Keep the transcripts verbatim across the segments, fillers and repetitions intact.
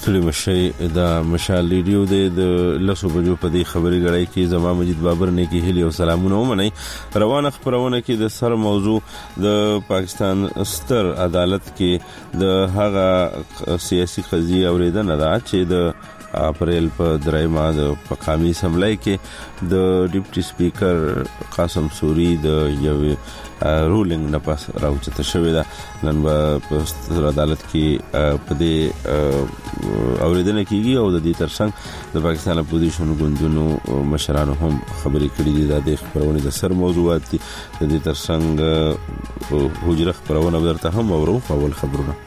ستړي مشي د مشال ریډیو د لسو بجو په دې خبري غړای کې زما مجید بابر نه کې هلي او سلامونه ومني. روانه خبرونه کې د سر موضوع د پاکستان ستر عدالت کې د هغه سیاسي قضیه اوریدنه ده چې د اپریل په درېمه د پقامي اسمبلی کې د ډیپټي سپیکر قاسم سوري د یو رولینګ نه پاس راوچته شوې ده. نن په عدالت کې په دې اوریدنه کېږي او د دې ترڅنګ د پاکستان اپوزیشن ګوندونو مشرانو هم خبرې کړې دي. د خبرونه د سر موضوعات دي. د دې ترڅنګ حجره خبرونه ورته هم اورو. اول خبرونه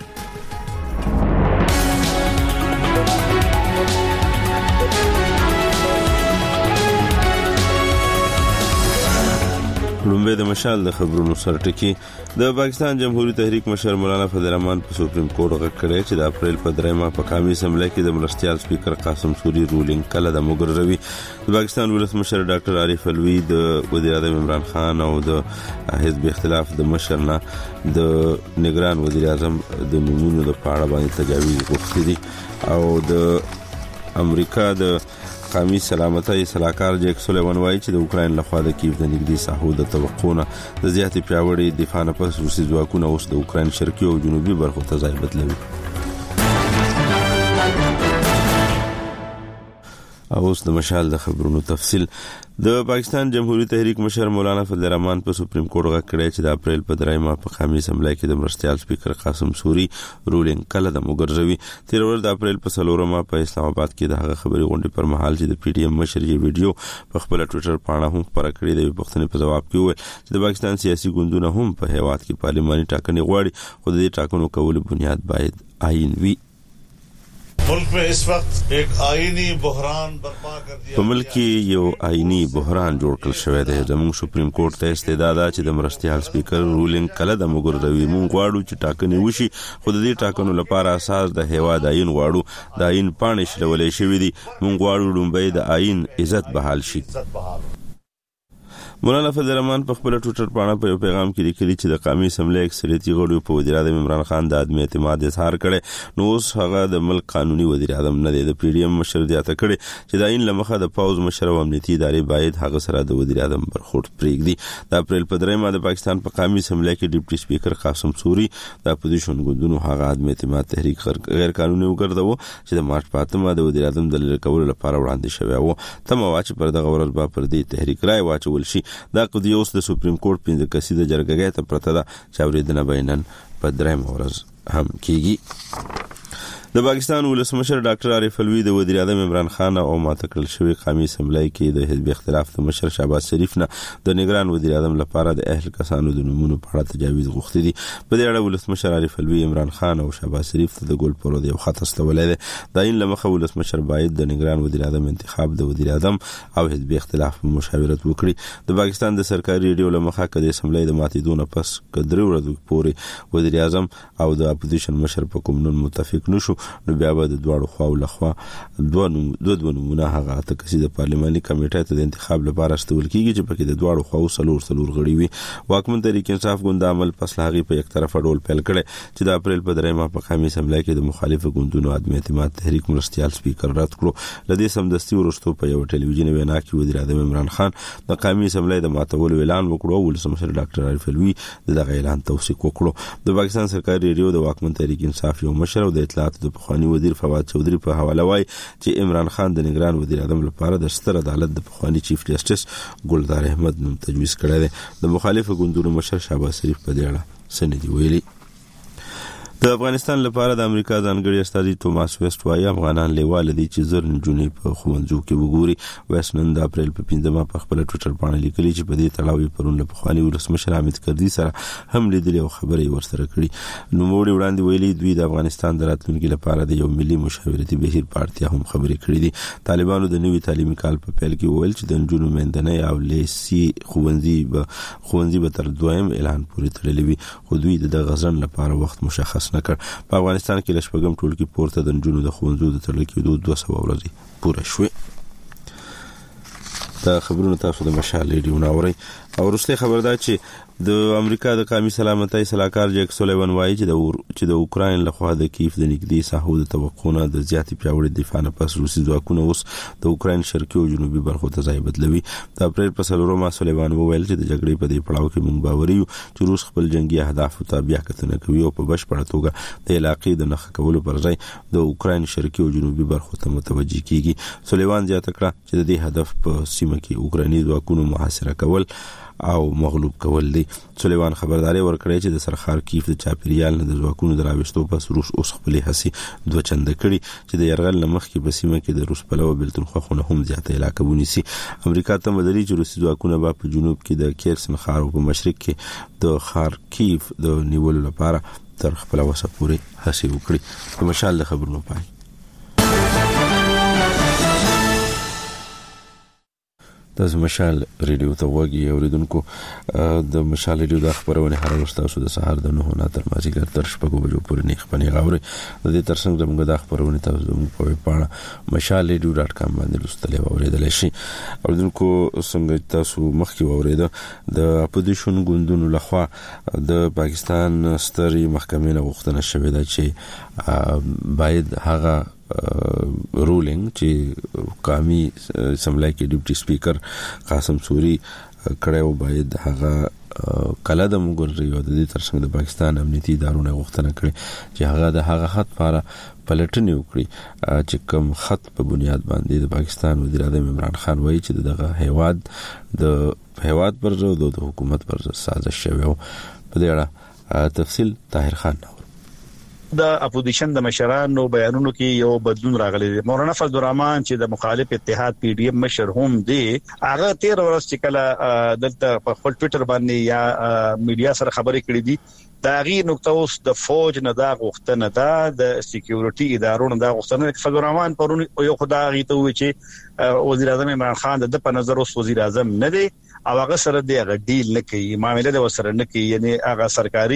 لومبه د مشال د خبرونو سرټکی. د پاکستان جمهوریت تحریک مشر مولانا فضل الرحمن په سپریم کورټ غږ چې د اپریل په درېمه په قومي اسمبلی کې د مرستيال سپیکر قاسم سوري رولینګ کله د مګرروي. د پاکستان ولسمشر ډاکټر عارف الوی د وزیر اعظم عمران خان او د حزب اختلاف د مشرنا د نگران وزیر اعظم د نمونو د پاړه باندې تجاویز غوښتي دي او د امریکا د قومي سلامتۍ صلاحکار جیک سلیوان وایي چې د اوکراین لخوا د کیف د نږدې ساحو د توقعونه د زیاتې پیاوړي دفاع نه پس روسي ځواکونه اوس د اوکراین شرقي او جنوبي برخو ته ځای بدلوي. اوس د مشال د خبرونو تفصیل. د پاکستان جمهوریت تحریک مشر مولانا فضل الرحمن په سپریم کورټ غږ کړی چې د اپریل په درېمه په قومي اسمبلی کې د مرستيال سپیکر قاسم سوري رولینګ کله د مګرزوي. تیر ورځ د اپریل په څلورمه په اسلام آباد کې د هغه خبري غونډې پر مهال چې د پی ډی ایم مشر یې ویډیو په خپل ټوئیټر باندې هم خبره کړې د پښتنې په جواب کې وویل چې د پاکستان سیاسي ګوندونه هم په هیواد کې پارلماني ټاکنې غواړي خو د دې ټاکنو کولو بنیاد باید آئین وي. ملک میں اس وقت ایک آئینی بحران برپا کر دیا. په ملک کې یو آئینی بحران جوړ کړل شوی دی. زموږ سپریم کورټ ته استدعا ده چې د مرستيال سپیکر رولینګ کله د مګرزوي. مونږ غواړو چې ټاکنې وشي خو د دې ټاکنو لپاره اساس د هیواد آئین غواړو. د آئین پاڼې شلولې شوې دي. مونږ غواړو لومبۍ د آئین عزت بحال شي. مولانا فضل الرحمن په خپل ټوئیټر باندې په یو پیغام کې لیکلي چې د قومي اسمبلی اکثریتي غړو په وزیر اعظم عمران خان د عدم اعتماد اظهار کړي. نو اوس هغه د ملک قانوني وزیر اعظم نه دی. د پی ډی ایم مشر زیاته کړي چې د آئین لمخه د پاوز مشر او امنیتي ادارې باید هغه سره د وزیر اعظم برخورد پرېږدي. د اپریل په درېمه د پاکستان په قومي اسمبلی کې ډیپټي سپیکر قاسم سوري د اپوزیشن ګوندونو هغه عدم اعتماد تحریک غیر قانوني وګرځاوه چې د مارچ په اتمه د وزیر اعظم د لری کولو لپاره وړاندې شوی و. تم واچ پر دغه ورځ به پر دې تحریک رائے واچول شي. دا قضیه د سپریم کورټ پنځه کسیزه جرګه ته پرته ده چې اوریدنه بینن په درېمه ورځ هم کیږي. د پاکستان ولسمشر ډاکټر عارف الوی د وزیر اعظم عمران خان او ماتکل شوی قومي اسمبلی کې د حزب اختلاف د مشر شهباز شریف نه د نگران وزیر اعظم لپاره د اهل کسانو د نمونه په اړه تجاویز غوښتي دي. په دې اړه ولسمشر عارف الوی عمران خان او شهباز شریف ته د ګول پرو دی خط استولای دی. د عین لمخه ولسمشر باید د نگران وزیر اعظم انتخاب د وزیر اعظم او حزب اختلاف مشاورت وکړي. د پاکستان د سرکاري ریډیو لمخه کده اسمبلی د ماتیدون پس کډري ورځې پورې وزیر اعظم او د اپوزیشن مشر په کوم نن متفق نشو نو بیا به د دواړو خواو لخوا دوه دوه دوه نمونه هغه ته کسي د پارلماني کمیټې ته د انتخاب لپاره استول کیږي چې پکې د دواړو خواو سلور سلور غړي وي. واکمن تحریک انصاف ګوند عمل پس لاغي په یک طرفه ډول پیل کړي چې د اپریل په درېمه په قومي اسمبلی کې د مخالف ګوندونو عدم اعتماد تحریک مرستيال سپیکر رد کړو. لدې سمدستي ورستو په یو ټلویزیون وینا کې وزیر اعظم عمران خان د قومي اسمبلی د ماتولو اعلان وکړو او ولسمشر ډاکټر عارف الوی دغه اعلان توثیق وکړو. د پاکستان سرکاري ریډیو د واکمن تحریک انصاف یو مشر او د اطلاعات د پخوانی وزیر فواد چودھری په حواله وای چې عمران خان د نگران وزیر اعظم لپاره د ستر عدالت د پخوانی چیف جسټس ګلدار احمد نوم تجویز کړی دی. د مخالف ګوندونو مشر شهباز شریف په دې اړه سندې ویلي. د افغانستان لپاره د امریکا ځانګړي استازي توماس ویسټ وايي افغانان لیوال دي چې زر نجونې په خوندزو کې وګوري. ویسټ نن د اپریل په پنځمه په خپل ټوئیټر باندې لیکلي چې په دې تړاو پرون له پخوانی ولسمشر حامد کرزي سره هم لیدلې او خبرې ورسره کړې. نو موږ وړاندې ویلي دوی د افغانستان د راتلونکي لپاره د یو ملي مشاورتي بهیر پارتیا هم خبرې کړې دي. طالبانو د نوي تعلیمي کال په پیل کې وویل چې د نجونو مندنۍ او لیسي خوندزي به خوندزي به تر دویم اعلان پورې تړلې وي خو دوی د غزن لپاره وخت مشخص نکړ. په افغانستان کې لشپږم ټولګي پورته د نجونو د خوندزو د تړل کېدو دوه سوه ورځې پوره شوې. دا خبرونه تاسو د مشال ریډیو ناوري. او وروسته خبر ده چې د امریکا د قومي سلامتۍ صلاحکار جیک سولیوان وایي چې د چې د اوکراین لخوا د کیف د نږدې ساحو د توقعونه د زیاتې پیاوړي دفاع نه پس روسي ځواکونه اوس د اوکراین شرقي او جنوبي برخو ته ځای بدلوي. د اپریل په څلورمه سولیوان وویل چې د جګړې په دې پړاو کې موږ باوري یو چې روس خپل جنگي اهداف ته بیا کتنه کوي او په بشپړه توګه د علاقې د نښه کولو پر ځای د اوکراین شرقي او جنوبي برخو ته متوجه کیږي. سولیوان زیاته کړه چې د دې هدف په سیمه کې اوکرایني ځواکونو محاصره کول او مغلوب کول دي. سولیوان خبرداري ورکړې چې د سرخار کیف د چاپیریال نه د ځواکونو دراويستو پس روس اوس خپل هسي دوه چنده کړي چې د يرغل لمخ کې په سیمه کې د روس په لور بلتونخوا خونه هم زیاته علاقه ونیسي. امریکا ته مدري چې روسي ځواکونه په جنوب کې د کیرسن خار او په مشرق کې د خارکیف د نیولو لپاره تر خپل وسه پورې هڅه وکړي. په مشال د خبرونو پای تاسو مشال ریډیو ته وګورئ اوریدونکو. د مشال ریډیو د خبرونه هر ورځ تاسو د سهار د نه نه تر مازیګر تر شپږو بجو پورې نه خپنی غوړي. د دې ترڅنګ زموږ د خبرونه تاسو زموږ په پاڼه مشال ریډیو ډاټ کام باندې لوستلی او اوریدل شي. اوریدونکو څنګه تاسو مخکې اوریده د اپوزیشن ګوندونو لخوا د پاکستان ستري محکمې نه غوښتنه شوې ده چې باید هغه رولینګ چې قومي اسمبلی کې ډیپټي سپیکر قاسم سوري کړهو باید هغه کله د مګوري او د دې ترڅنګ د پاکستان امنیتي ادارو غوښتنه کړې چې هغه د هغه خط لپاره پلټنې وکړي چې کوم خط په بنیاد باندې د پاکستان وزیر اعظم عمران خان وایي چې دغه هیواد د هیواد پر ضد د حکومت پر ضد سازش شوی او په دې اړه تفصیل طاهر خان د اپوزیشن د مشرانو بیانونو کې یو بدلون راغلی دی. مولانا فضل الرحمن چې د مخالف اتحاد پی ډی ایم مشر هم دی هغه تیر ورځ چې کله دلته په خپل ټوئیټر باندې یا میډیا سره خبرې کړې دي دا غي نقطه اوس د فوج نه دا غوښتنه ده د سکیورټي ادارو نه دا غوښتنه فضل الرحمن پرون یو خدای غي ته وی چې وزیر اعظم عمران خان د په نظر اوس وزیر اعظم نه دی او هغه سره دی هغه ډیل نه کوي معاملې د وسره نه کوي یعنی هغه سرکاري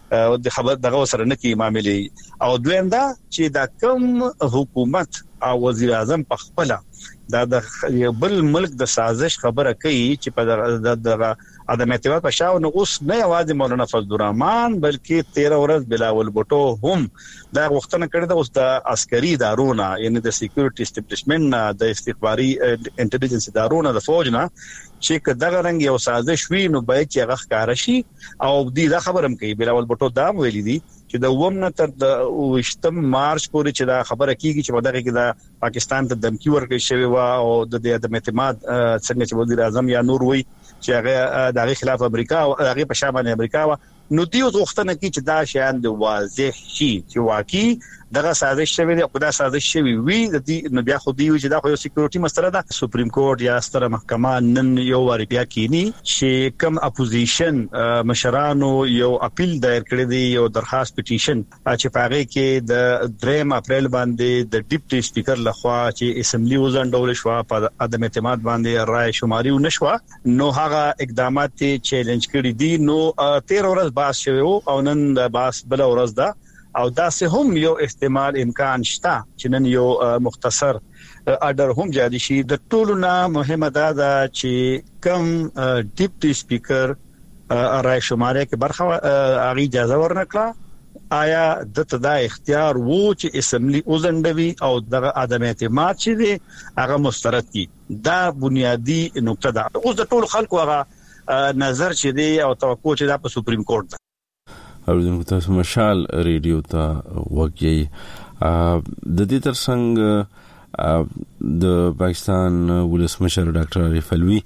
د خبر دغه وسره نه کوي معاملې او دویم دا چې دا کوم حکومت او وزیر اعظم په خپل دا د بل ملک د سازش خبره کوي چې په دغه عدم اعتماد په شاو نو اوس نه یوازې مولانا فضل الرحمن بلکې تیرا ورځ بلاول بوټو هم دا وختونه کړی د اوس د عسکري ادارونه یعنی د سکیورټي اسټابلیشمنت د استخباري انټيليجنس ادارونه د فوج نه چې دغه رنګ یو سازش وي نو باید چې هغه ښکارا شي او دې دا خبرم کوي بلاول بوټو دا ویلي دي چې د ومنه تر د وشتم مارچ پورې چې دا خبره کیږي چې دغه کې د پاکستان ته دمکی ورکړي شوی و او د دې عدم اعتماد څنګه چې وزیر اعظم یا نور وي چې هغه دغه خلاف امریکا او هغه په شامل امریکا و نو دیو غوښتنه کی چې دا شیان د واضح شي چې واقعي دغه سازش شوی دی او دا سازش شوی وي د دې نو بیا خو دی چې دا خو یو سکیورټي مسله ده. سپریم کورټ یا ستره محکمه نن یو واری بیا کینی چې کوم اپوزیشن مشرانو یو اپیل دایر کړی دی یو درخواست پټیشن چې پاره کې د دریم اپریل باندې د ډیپټي سپیکر لخوا چې اسمبلی وزندول شو په عدم اعتماد باندې رائے شماري ونشو نو هغه اقدامات چیلنج کړی دي نو تیر ورځ باس شوی او نن باس بل ورځ دا او دا سه هم یو احتمال امکان شته چې نن یو مختصر اډر هم جاری شي. د ټولو نه مهمه ده چې کم ډیپټي سپیکر رائے شماري کې برخه اغي اجازه ورنکړه آیا د تدا اختیار وو چې اسمبلی وزندوي او د عدم اعتماد چې دی هغه مسترد کی دا بنیادی نقطه ده. اوس د ټولو خلکو هغه نظر چې دی او توقع چې دا په سپریم کورټ ده. اوریدونکو تاسو مشال ریډیو ته وګورئ. د دې ترڅنګ د پاکستان ولسمشر ډاکټر عارف علوي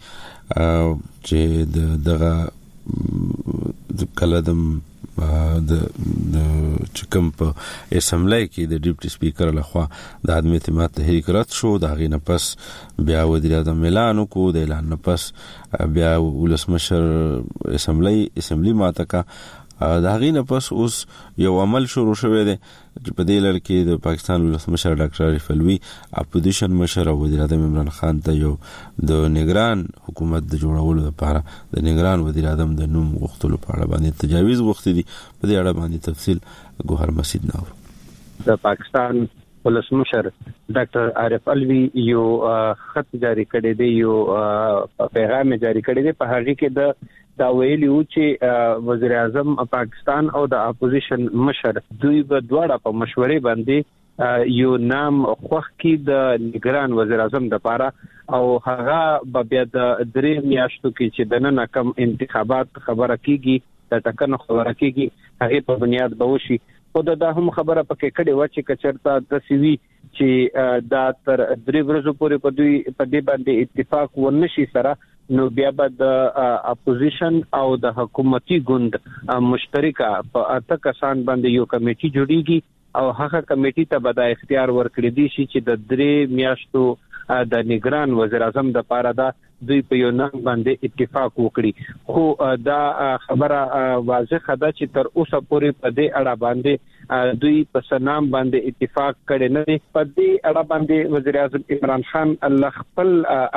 چې دغه د کلدم د چکم په اسمبلی کې د ډیپټي سپیکر لخوا د عدم اعتماد تحریک رد شو د غي نه پس بیا وزیر اعظم اعلان وکړ د اعلان نه پس بیا ولسمشر اسمبلی اسمبلی ماتکا دا غي نه پس اوس یو عمل شروع شوی دی چې په دې لړ کې د پاکستان ولسمشر ډاکټر عارف علوي اپوزیشن مشر او وزیر اعظم عمران خان ته یو د نگران حکومت د جوړولو لپاره د نگران وزیر اعظم د نوم غوښتلو په اړه باندې تجاویز غوښتي دي. په دې اړه باندې تفصیل ګوهر مسجد نو د پاکستان ولسمشر ډاکټر عارف علوي یو خط جاری کړی دی یو پیغام جاری کړی دی په هغه کې د دا ویلي و چې وزیر اعظم پاکستان او د اپوزیشن مشر دوی په دواړه په مشورې باندې یو نام خوښ کی د نگران وزیر اعظم د پاره او هغه به بیا د درې میاشتو کې چې د نن کم انتخابات خبره کیږي د ټاکنو خبره کیږي هغه په بنیاد به وشي. خو دا هم خبره پکې کړي و چې کچرتا د سیوی چې دا تر درې ورځې پورې په دوی په دې باندې اتفاق ونشي سره نو بیا به د اپوزیشن او د حکومتي ګوند مشترکه په اته کسان باندې یو کمیټي جوړیږي او هغه کمیټي ته به د اختیار ورکړي دي چې د درې میاشتو د نگران وزیر اعظم د پاره دا دوی په یو نام باندې اتفاق وکړي. خو دا خبره واضحه ده چې تر اوسه پورې په دې اړه باندې دوی په سنام باندې اتفاق کړي نه دي. په دې اړه باندې وزیر اعظم عمران خان الله خپل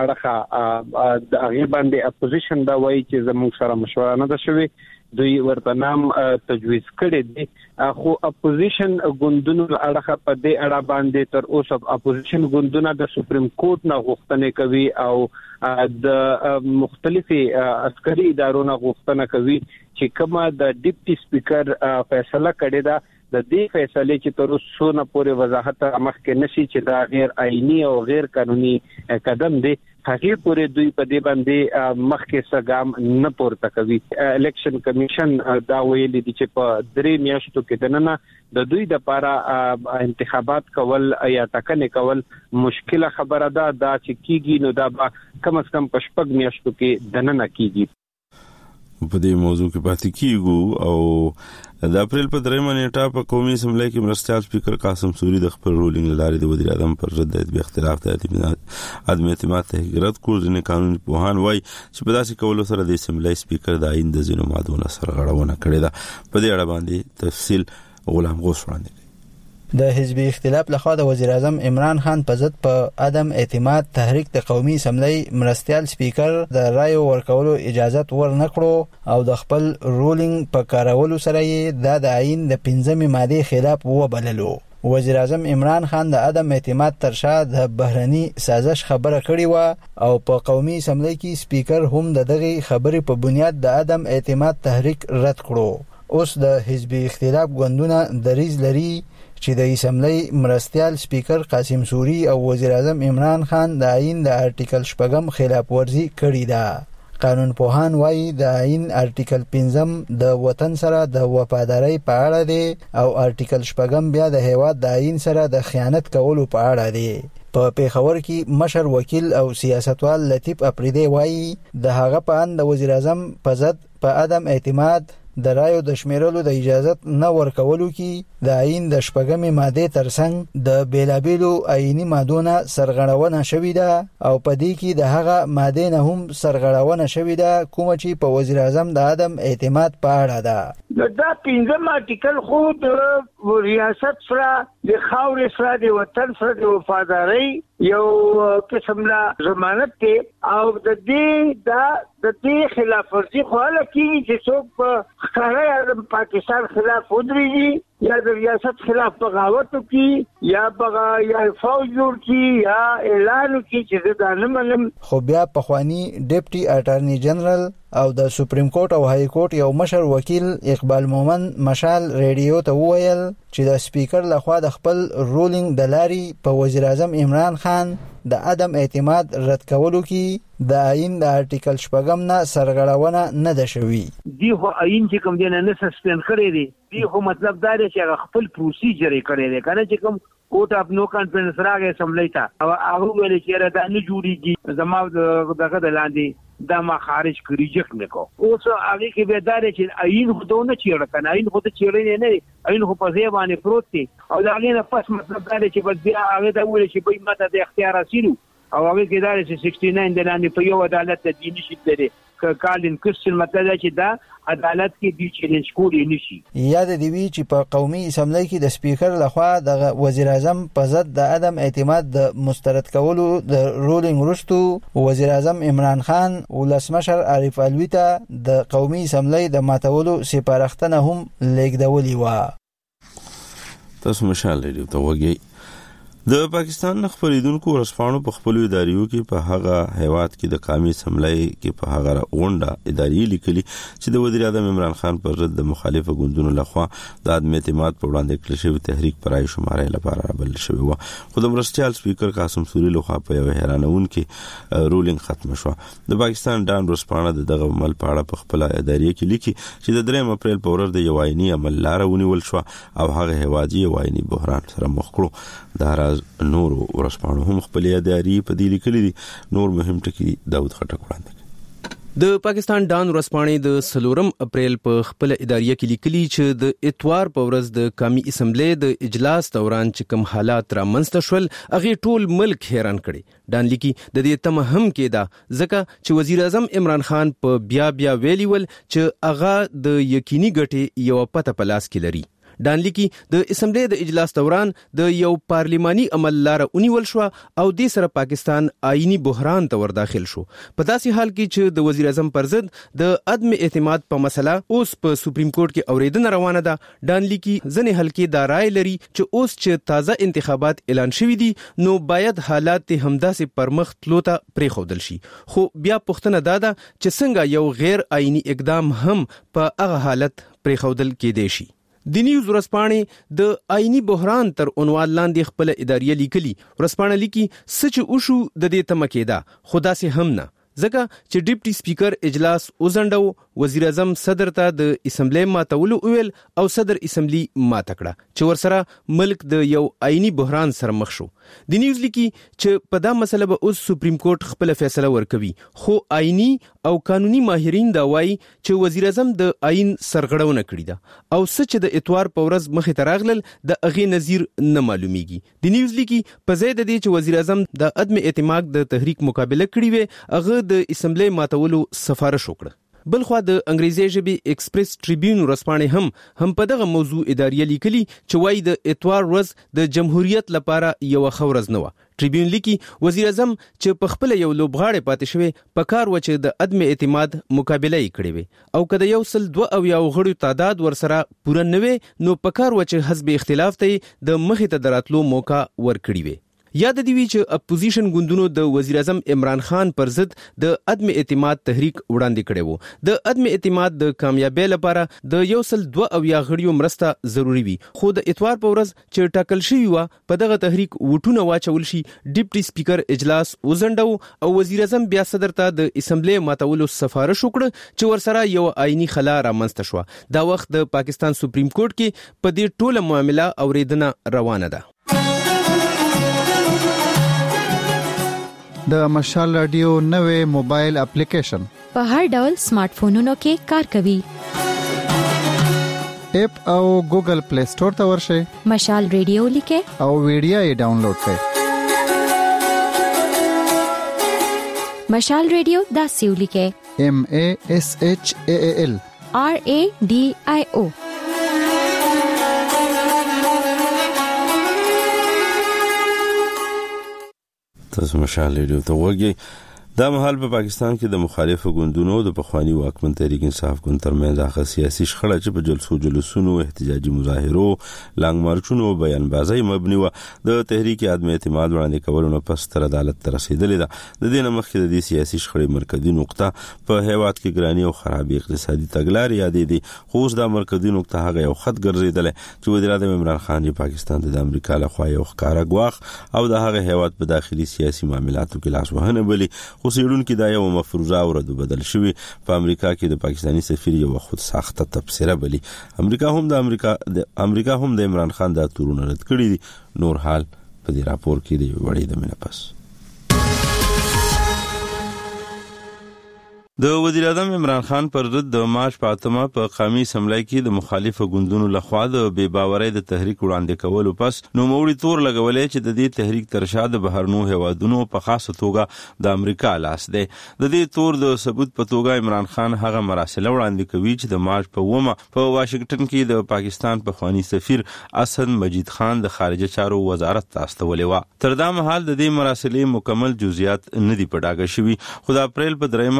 اړه د هغه باندې اپوزیشن دا وایي چې زموږ سره مشوره نه ده شوې، دوی ورته نام تجویز کړي دي. خو اپوزیشن ګوندونو اړه په دې اړه باندې تر اوسه اپوزیشن ګوندونه د سپریم کورټ نه غوښتنه کوي او د مختلفي عسکري ادارو نه غوښتنه کوي چې کومه د ډیپټي سپیکر فیصله کړې ده د دې فیصله چې تر اوسه نه پورې وضاحت مخکې نشي چې دا غیر آئینی او غیر قانوني قدم دی. هغه پورې دوی په دې باندې مخکې سګام نه پورته کوي. الیکشن کمیشن دا ویلي دي چې په درې میاشتو کې دننه د دوی د لپاره انتخابات کول یا ټاکنې کول مشکله خبره ده. دا چې کیږي نو دا کم از کم په شپږ میاشتو کې دننه کیږي. په دې موضوع کې پاتې کیږو او د اپریل په درېمه نیټه په قومي اسمبلی کې مرستیال سپیکر قاسم سوري د خپل رولینګ لارې د وزیر اعظم پر ضد د اختلاف د عدم اعتماد تحقیقات کول. ځینې قانوني پوهان وایي چې په داسې کولو سره د اسمبلی سپیکر د آئین د ځینو مادو نه سرغړونه کړې ده. په دې اړه باندې تفصیل غلام غوث وړاندې د حزبي اختلاف لخوا د وزیر اعظم عمران خان په ضد په عدم اعتماد تحریک د قومي اسمبلی مرستیال سپیکر د رایو ورکولو اجازه ورنکړو او د خپل رولینګ په کارولو سره یې د آئین د پنځمې ماده خلاف وبللو. وزیر اعظم عمران خان د عدم اعتماد تر شا د بهرني سازش خبره کړې و او په قومي اسمبلی کې سپیکر هم د دغه خبرې په بنیاد د عدم اعتماد تحریک رد کړو. اوس د حزبي اختلاف ګوندونه دریز لري چې د اسمبلی مرستیال سپیکر قاسم سوري او وزیر اعظم عمران خان د آئین د ارټیکل شپږم خلاف ورزي کړې ده. قانون پوهان وایي د آئین ارټیکل پنځم د وطن سره د وفاداری په اړه دی او ارټیکل شپږم بیا د هیواد د آئین سره د خیانت کولو په اړه دی. په پیښور کې مشر وکیل او سیاستوال لطیف اپریدی وایي د هغه په اند د وزیر اعظم په ضد په عدم اعتماد د رایو د شمیرلو د اجازت نه ورکولو کې د آئین د شپږمې ماده ترڅنګ د بیلابیلو آئینی مادونه سرغړونه شوې ده او په دې کې د هغه ماده نه هم سرغړونه شوې ده کوم چې په وزیر اعظم د عدم اعتماد په اړه ده. دا پنځم آرټیکل خو د ریاست سره د خاورې سره د وطن سره د وفاداری یو قسم لا ضمانت دی او د دې دا د دې خلاف ورزي خو هله کیږي چې څوک په ښکاره د پاکستان خلاف ودرېږي یا د ریاست خلاف بغاوت وکړي یا بغا یا فوج جوړ کړي یا اعلان وکړي چې دا نه منم. خو بیا پخوانی ډیپټي اټارنی جنرال او د سپریم کورټ او های کورټ یو مشر وکیل اقبال مومن مشال ریډیو ته وویل چې د سپیکر لخوا د خپل رولینګ د لارې په وزیر اعظم عمران خان د عدم اعتماد رد کولو کې د آئین د ارټیکل شپږم نه سرغړونه نه ده شوې. دی خو آئین چې کوم دی نه سسپند کړی دی دی خو مطلب دا دی چې خپل پروسیجر یې کړی دی کنه چې کوم کوټ اپ نو کانفرنس راغی اسمبلی ته او هغه ویل چې را دا نه جوړیږي زما دغه د لاندې دا ما خارج کړی جک نه کو. اوس هغه کې به دا چې آئین خو دونه چیرې کنه آئین خو ته چیرې نه آئین خو په ځای باندې پروت دی او دا غینه پس مطلب دا چې بس بیا هغه دا ویل چې به ماته د اختیار اسینو او هغه کې دا چې شپږ نه د لاندې په یو عدالت د دیني شي لري کالین کوشن مطلب چې دا عدالت کې دی چیلنج کولی نشي. یاد دی وی چې په قومي اسمبلی کې د سپیکر لخوا د وزیر اعظم په ضد د عدم اعتماد د مسترد کولو د رولینګ وروسته وزیر اعظم عمران خان ولسمشر عارف علوی ته د قومي اسمبلی د ماتولو سپارښتنه هم لیږدولې و. تاسو مشال لري ته وګي د پاکستان خبرېدونکو ورسپانو په خپل اداریو کې په هغه هیواد کې د قومي سملای کې په هغه غونډه اداري لیکلي چې د وزیر اعظم عمران خان پر ضد د مخالفو ګوندونو لخوا د عدم اعتماد په وړاندې کړل شوی تحریک پرای شمارې لپاره رابل شوی و. خو د مرستيال سپیکر قاسم سوري لخوا په یو حیرانونکې رولینګ ختم شو. د پاکستان ډان ورسپانه دغه عمل په اړه په خپل اداري کې لیکي چې د دریم اپریل په ورځ د یو عیني عمل لار ونیول شو او هغه هیوادي یو عیني بحران سره مخ کړو. د نور ورسپانو هم خپل اداري په دې لیکلي دي. نور مهم ټکی داود خټک وړاندې. د پاکستان ډان ورسپانې د سلورم اپریل په خپل اداریه کې لیکلي چې د اتوار په ورځ د قومي اسمبلی د اجلاس دوران چې کوم حالات را منځته شول هغه ټول ملک حیران کړي. ډان لیکي د دې تمه هم کېده ځکه چې وزیر اعظم عمران خان په بیا بیا ویلي ول چې هغه د یقیني ګټې یو پته په لاس کې لري. ډان لیکي د اسمبلی د اجلاس دوران د یو پارلیماني عمل لار اونیول شو او د سره پاکستان آئینی بحران ته ور داخل شو. په داسې حال کې چې د وزیر اعظم پر ضد د عدم اعتماد په مسله اوس په سپریم کورټ کې اوریدنه روانه ده. ډان لیکي ځنې حلقې دا رائے لري چې اوس چې تازه انتخابات اعلان شوي دي نو باید حالات ته همداسې پرمخ تلو ته پریښودل شي. خو بیا پوښتنه دا ده چې څنګه یو غیر آئینی اقدام هم په هغه حالت پریښودل کېدای شي. د نیوز ورسپانې د آئینی بحران تر عنوان لاندې خپل اداریه لیکلي. ورسپانه لیکي سچ اوشو د دې تمکیدا خدا سي هم نه ځکه چې ډیپټي سپیکر اجلاس وزندو وزیر اعظم صدر ته د اسمبلی ماتولو ویل او صدر اسمبلی مات کړه چې ورسره ملک د یو آئینی بحران سره مخ شو. د نیوز لیکي چې په دا مسله به اوس سپریم کورټ خپل فیصله ورکوي. خو آئینی او قانوني ماهرین دا وایي چې وزیر اعظم د آئین سرغړونه کړې ده او سچ د اتوار په ورځ مخې ته راغلل د اغه نظیر نه معلومیږي. د نیوز لیکي په ځای د دې چې وزیر اعظم د عدم اعتماد د تحریک مقابله کړې وي هغه د اسمبلی ماتولو سفارش وکړه. بلخوا د انګریزي ژبې ایکسپریس ټریبیون ورسپانې هم هم په دغه موضوع اداریه لیکلي چې وایي د اتوار ورځ د جمهوریت لپاره یو خورز نه و. ټریبیون لیکي وزیر اعظم چې په خپل یو لوبغاړی پاتې شوی په کار و چې د عدم اعتماد مقابله یې کړې وي او کله یو سل دوه او یو غړو تعداد ورسره پوره نه وي نو په کار و چې حزب اختلاف ته د مخې ته دراتلو موقع ورکړي وي. یاد دی وی چې اپوزیشن ګوندونو د وزیر اعظم عمران خان پر ضد د عدم اعتماد تحریک وړاندې کړی وو. د عدم اعتماد د کامیابی لپاره د یو سل دوه او یا غړیو مرسته ضروری وي. خو د اتوار په ورځ چې ټاکل شوی و په دغه تحریک وټونه واچول شي ډیپټي سپیکر اجلاس وزندو او وزیر اعظم بیا صدر ته د اسمبلی ماتولو سفارش وکړ چې ورسره یو آئینی خلا رامنځته شو. دا وخت د پاکستان سپریم کورټ کې په دې ټوله معاملې اوریدنه روانه ده. د مشال رادیو نوې موبایل اپلیکیشن په هر ډول سمارټ فونونو کې کار کوي. اپ او ګوګل پلی سٹور ته ورشئ. مشال رادیو لیکه او ویډیو یې ډاونلوډ کړئ. مشال رادیو دا سیو لیکه M A S H A A L R A D I O. تاسو مشال ریډیو ته وګورئ. دا مهال په پاکستان کې د مخالفو ګوندونو د پخوانی واکمن تحریک انصاف ګوند ترمنځ هغه سیاسي شخړه چې په جلسو جلوسونو احتجاجي مظاهرو لانګ مارچونو بیان بازی مبني و د تحریک عدم اعتماد وړاندې کولو نه پس تر عدالت ته رسیدلې ده. د دې نه مخکې د دې سیاسي شخړې مرکزی نقطه په هیواد کې ګرانی او خرابې اقتصادي تګلارې یادې دي. خو اوس دا مرکزی نقطه هغه یو خط ګرځیدل چې وزیر اعظم عمران خان یې پاکستان د امریکا لخوا یو ښکارا ګواښ او د هغه هیواد په داخلي سیاسي معاملاتو کې لاس وهنه بلی. خو سیډونکو دا یو مفروضه اورده بدل شوی. په امریکا کې د پاکستانی سفیر یو خود ساخته تبصره بلی. امریکا هم د امریکا د امریکا هم د عمران خان د تورونه رد کړی دي. نور حال په دې راپور کې دی وړي د منه پس د وزیر اعظم عمران خان پر ضد د مارچ په اتمه په قومي اسمبلی کې د مخالفو ګوندونو لخوا د بے باورۍ د تحریک وړاندې کولو پس نو موړي تور لګولې چې د دې تحریک تر شا د بهرنو هوادونو په خاصه توګه د امریکا لاس دی. د دې تور د ثبوت په توګه عمران خان هغه مراسله وړاندې کوي چې د مارچ په ومه په واشنگټن کې د پاکستان په خوانی سفیر اسد مجید خان د خارجه چارو وزارت ته استولې و. تر دا مهال د دې مراسلې مکمل جزئیات نه دي پټاګه شوي. خو د اپریل په دریمه خبري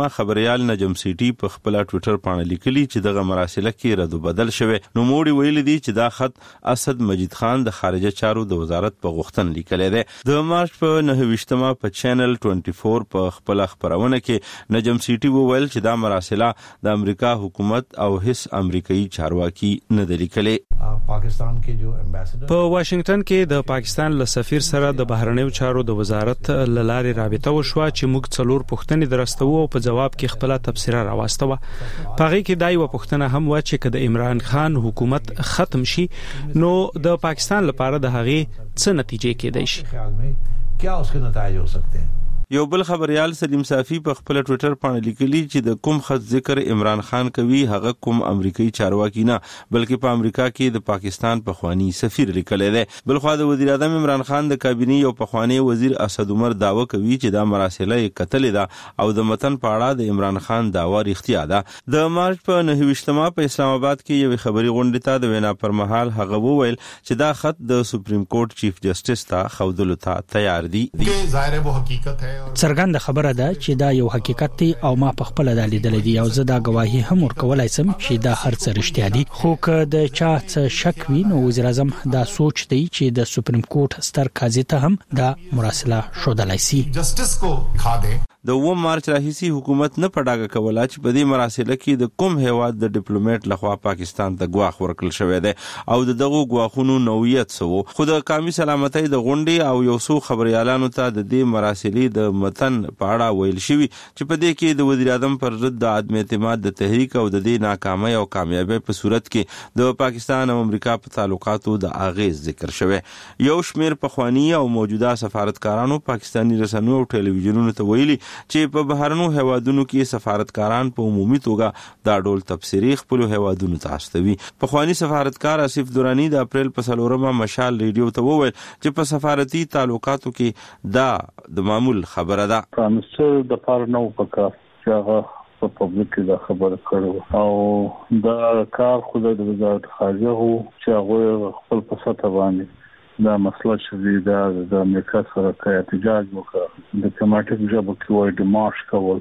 خبريال نجم سیټي په خپل ټوئیټر باندې لیکلي چې دغه مراسله کې رد بدل شوه. نو موړي ویل دي چې دا خط اسد مجید خان د خارجه چارو د وزارت په غوښتنه لیکلی دی. د مارچ په نهه ویشتمه په چینل چوبیس په خپل خبرونه کې نجم سیټي وویل چې دا مراسله د امریکا حکومت او هیڅ امریکایي چارواکي نه دی لیکلی. پاکستان کې جو امبیسډر په واشنگټن کې د پاکستان له سفیر سره د بهرنیو چارو د وزارت لارې رابطه وشوه چې موږ څلور پوښتنې درستو او په جواب کې خپل تفسیر راوستو. پاره کې دای و پوښتنه هم و چې کله عمران خان حکومت ختم شي نو د پاکستان لپاره د هغه څه نتیجې کېدای شي. क्या उसके नतीजे हो सकते हैं. یو بل خبريال سلیم صافي په خپل ټوئیټر باندې لیکلي چې د کوم خط ذکر عمران خان کوي هغه کوم امریکایي چارواکي نه بلکې په امریکا کې د پاکستان په خواني سفیر لیکلی دی. بل خو د وزیر اعظم عمران خان د کابینې یو پخوانی وزیر اسد عمر داوا کوي چې دا مراسله کتل ده او د متن په اړه د عمران خان داوا رښتیا ده. د مارچ په نهه ویشتمه په اسلام آباد کې یو خبري غونډه ته د وینا پر مهال هغه وویل چې دا خط د سپریم کورټ چیف جسټس ته خودلو ته تیار دي. ظاهر ہے وہ حقیقت ہے. څرګند خبره ده چې دا یو حقیقت دی او ما په خپل د لیدل دي او زه دا گواهی هم ورکولای سم چې دا هر څه رښتیا دي. خو که د چا څه شک وي نو وزیر اعظم دا سوچ دی چې د سپریم کورټ ستر قاضي ته هم دا مراسله شودلای شي. جسټس کو ښا دے د و مارچ راهیسي حکومت نه پډاګه کوله چې په دې مراسله کې د کوم هیواد د ډیپلوماټ لخوا پاکستان ته غواخ ورکړل شوی دی او د دغه غواخونو نوعیت سو خو د قومي سلامتۍ د غونډې او یو څو خبريالانو ته د دې مراسلې د متن په اړه ویل شوی چې په دې کې د وزیر اعظم پر ضد د عدم اعتماد د تحریک او د دې ناکامۍ او کامیابی په صورت کې د پاکستان او امریکا په تعلقاتو د اغیز ذکر شوی. یو شمیر پخوانی او موجوده سفارتکارانو پاکستانی رسنیو او ټلویزیونونو ته ویلي چې په بهرنو هوادونو کې سفارتکاران په عمومي توګه دا ډول تفسیری خپل هوادونو ته استوي. پخوانی سفارتکار اسف دورانی د اپریل په څلورمه مشال ریډیو ته وویل چې په سفارتي تعلقاتو کې دا د معمول خبره ده. پرانسر د پارنو پکا چې هغه په پبلک کې دا خبره کړو او دا کار خو د وزارت خارجه هو چې هغه خپل په سطح باندې دا مسله چې دا د امریکا سره کې احتجاج وکړ د ډیپلوماټیک ژبه کې وایي د مارش کول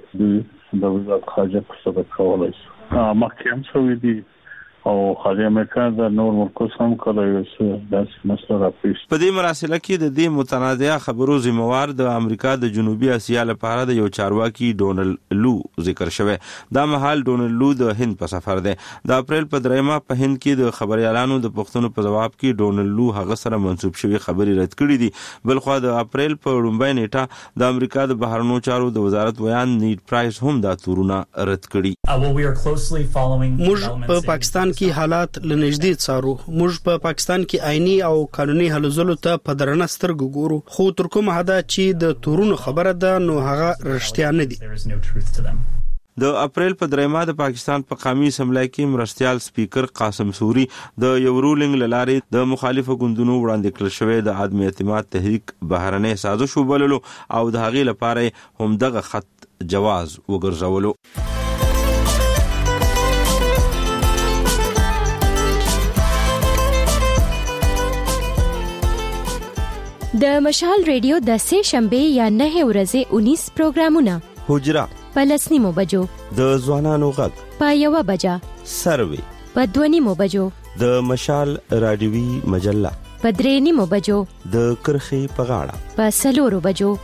د وزارت خارجه په سبب کولای شي. مخکې هم شوي دي او خارجه امریکا د نور ملکو سم کولای شي داس مسله راپېښ. په دې مراسله کې د دې متنازعه خبرو ذمہوار د امریکا د جنوبي اسیا لپاره د یو چارواکي ډونلډ لو ذکر شوی. دا مهال ډونلډ لو د هند په سفر دی. د اپریل په دریمه په هند کې د خبريالانو د پښتنو په جواب کې ډونلډ لو هغه سره منسوب شوی خبري رد کړې دي. بل خو د اپریل په لومړۍ نیټه د امریکا د بهرنیو چارو د وزارت ویان نیډ پرایس هم دا تورونه رد کړي. موږ په پاکستان کې حالات لنږدې څارو. موږ په پاکستان کې آئینی او قانوني هلو ځلو ته په درنه سترګو ګورو خو تر کومه حد چې د تورونو خبره ده نو هغه رښتیا نه دي. د اپریل په دریمه د پاکستان په قومي اسمبلی کې مرستيال سپیکر قاسم سوري د یو رولینګ لارې د مخالفو ګوندونو وړاندې کړل شوی د عدم اعتماد تحریک بهرنۍ سازش وبللو او د هغې لپاره هم دغه خط جواز وګرځولو. د مشال ریډیو د سه شنبه یا نه ورځې انیس پروګرامونه حجره په لسنیمو بجو د ځوانانو غږ په یو بجا سروي په دونیمو بجو د مشال رادیوي مجله په درېنیمو بجو د کرخي په غاړه په سلورو بجو.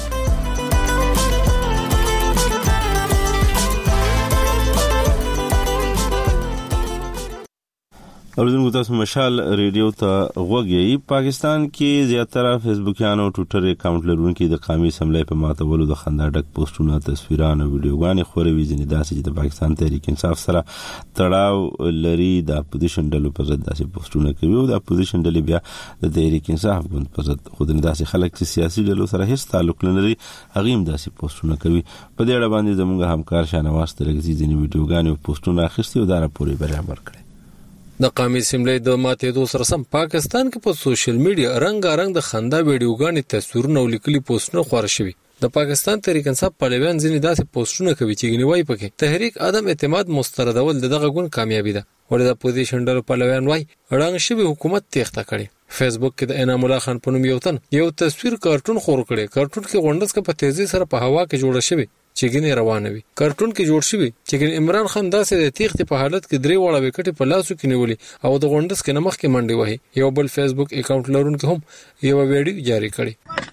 اوریدونکو تاسو مشال ریډیو ته غوږی. پاکستان کې زیاتره فیسبوکیان او ټوئیټر اکاونټ لرونکي د قومي اسمبلی په ماتولو د خندا ډک پوسټونه، تصویرونه او ویډیوګانې خوري ځینې داسې چې د پاکستان تحریک انصاف سره تړاو لري د اپوزیشن ډلو په ضد داسې پوسټونه کوي او د اپوزیشن ډلې بیا د تحریک انصاف ګوند په ضد خو د داسې خلک چې سیاسي ډلو سره هیڅ تعلق نه لري هغه هم داسې پوسټونه کوي. په دې اړه باندې زموږ همکار شاهنواز ترغزي ځینې ویډیوګانې او پوسټونه اخیستي او دا راپورې برابر کړي. د قومي اسمبلی د ماتېدو سره سم پاکستان کې په سوشل میډیا رنگارنګ د خندا ویډیوګانې، تصویرونه او لیکلي پوسټونه خپاره شوي. د پاکستان تحریک انصاف پلویان ځینې داسې پوسټونه کوي چې غنیوي پکې تحریک عدم اعتماد مستردول دغه ګون کامیابی ده. ولې د اپوزیشن ډلو پلویان وایي رنګ شوی حکومت تېښته کړي. فیسبوک کې د انعام الله خان په نوم یو تن یو تصویر کارټون خور کړي. کارټون کې غونډس کې په تیزی سره په هوا کې جوړه شوی چې ګنې روانه وي. کارټون کې جوړ شوی چې عمران خان داسې د تیښتې په حالت کې درې وړه وکټې په لاسو کې نیولې او د غونډس کې نمخ کې منډې وهي. یو بل فیسبوک اکاونټ لرونکي هم یو ویډیو جاری کړی.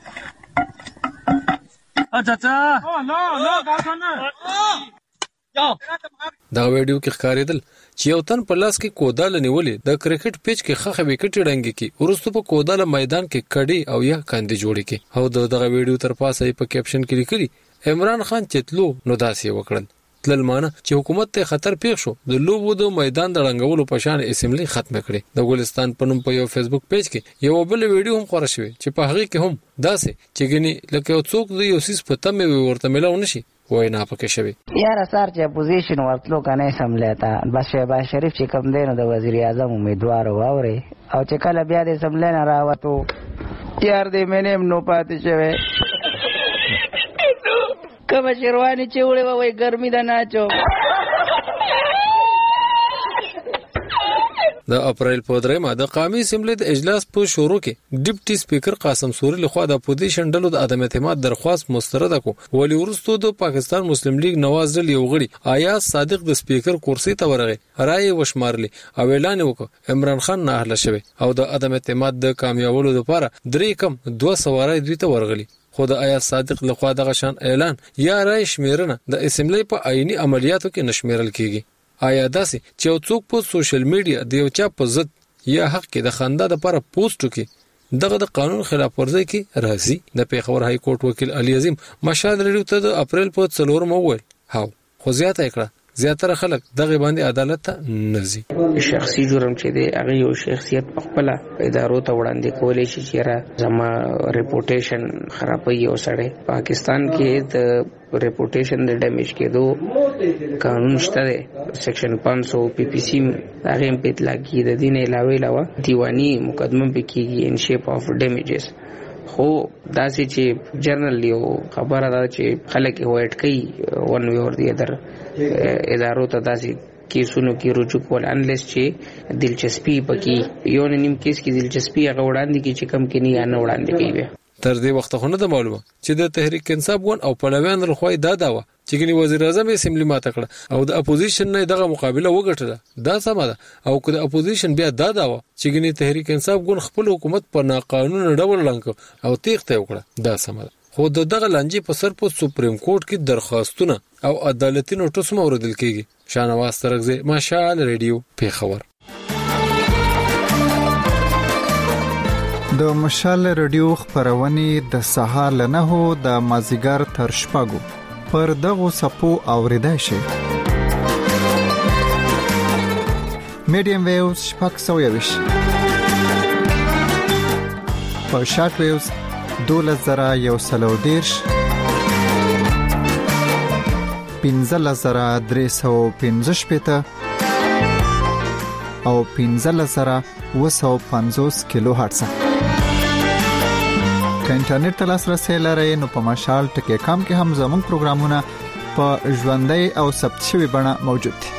دا ویډیو کې ښکارېدل چې یو تن په لاس کې کوداله نیولې د کرکټ پیچ کې خخه وکټې ډنګې کې ورسته په کوداله میدان کې کډي او یا کاندې جوړې کې. او دغه ویډیو تر پاسه په کیپشن کې لیکلي عمران خان چتلو نو داسې وکړل تل مانه چې حکومت ته خطر پیښ شو د لوبو د میدان د رنګولو په شان اسمبلی ختم کړي. د ګلستان په نوم په یو فیسبوک پیج کې یو بل ویډیو هم خور شوی چې په هغه کې هم داسې چې ګني لکه څوک د یو سیس په تمه ورته ملاو نشي وای نه پکې شوی. یار سار چې اپوزیشن ورتلو کنه سملیتا بس شهباز شریف چې کوم دینو د وزیر اعظم امیدوار واوري او چې کله بیا د سملې نه راوته یار دې مینم نو پاتې شوی کما شروانی چې وړي وای ګرمي ده ناچو. د اپریل په درېمه د قومي اسمبلی د اجلاس په شروع کې ډیپټي سپیکر قاسم سوري لخوا د اپوزیشن ډلو د عدم اعتماد درخواست مسترد کو ولی ورستو د پاکستان مسلم لیگ نواز ډل یو غړي آیاز صادق د سپیکر کرسي ته ورغی رائے وشمارلی او اعلان وکړ عمران خان نه اهل شوی او د عدم اعتماد د کامیابولو لپاره درې کم دوه سوارای دوی ته ورغلی. خو د آیاز صادق لخوا دغه شان اعلان یا رائے شمیرنه د اسمبلی په آئینی عملیاتو کې نشمیرل کیږي. آیا داسې چې یو څوک په سوشل میډیا د یو چا په ضد یا حق کې د خندا لپاره پوسټ وکړي دغه د قانون خلاف ورزي کې راځي؟ د پیښور های کورټ وکیل علي عظیم مشهد لري ته د اپریل په څلورم وویل هاو خو زیاته کړه زیاتره خلک دغه باندې عدالت ته نزي. شخصي جرم چې دی هغه یو شخصیت په خپل ادارو ته وړاندې کولای شي چې را زما ریپوټیشن خرابوي او سړی پاکستان کې د ریپوټیشن د ډیمیج کېدو قانون شته دی سیکشن پانچ سو پی پی سی هغه په اطلاق کې د دین علاوه علاوه دیوانی مقدمه بکیږي ان شیپ اف ډیمیجز. خو داسې چې جرنل یو خبره ده چې خلک هوایټ کوي ون وی اور دی ادر ادارو ته داسې کیسونو کې رجوع کول انلیس چې دلچسپي پکې یو نیم کیس کې دلچسپي هغه وړاندې کې چې کم کې نه نه وړاندې کوي. تر دې وخت خو نه معلومه چې د تحریک انصاف ګوند او پلویان لخوا دا داوا چې ګني وزیر اعظم اسمبلی ماته کړه او د اپوزیشن نه دغه مقابله وګټله دا سم ده او که د اپوزیشن بیا دا داوا چې ګني تحریک انصاف ګوند خپل حکومت په ناقانونه ډول لنګ او تیښته وکړه دا سم ده. خو دغه لانجې په سر په سپریم کورټ کې درخواستونه او عدالتي نوټس موردل کیږي. شانواز ترغزي مشال ریډیو پیښور. د مشال ریډیو خبرونه د سهار لنهو د مازیګر تر شپږو پر دغه سپو اوریدای شي. میډیم ویوز شپږ سوه یوش په شارټ ویوز دولس زره یو سلو دیرش پنځلس زره درې سوه پنځه شپېته او پنځلس زره اوه سوه پنځوس کیلو هرتز. که انټرنیټ ته لاسرسي لرئ نو په مشال ټکی کام کې هم زموږ پروګرامونه په ژوندۍ او ثبت شوی بڼه موجود دي.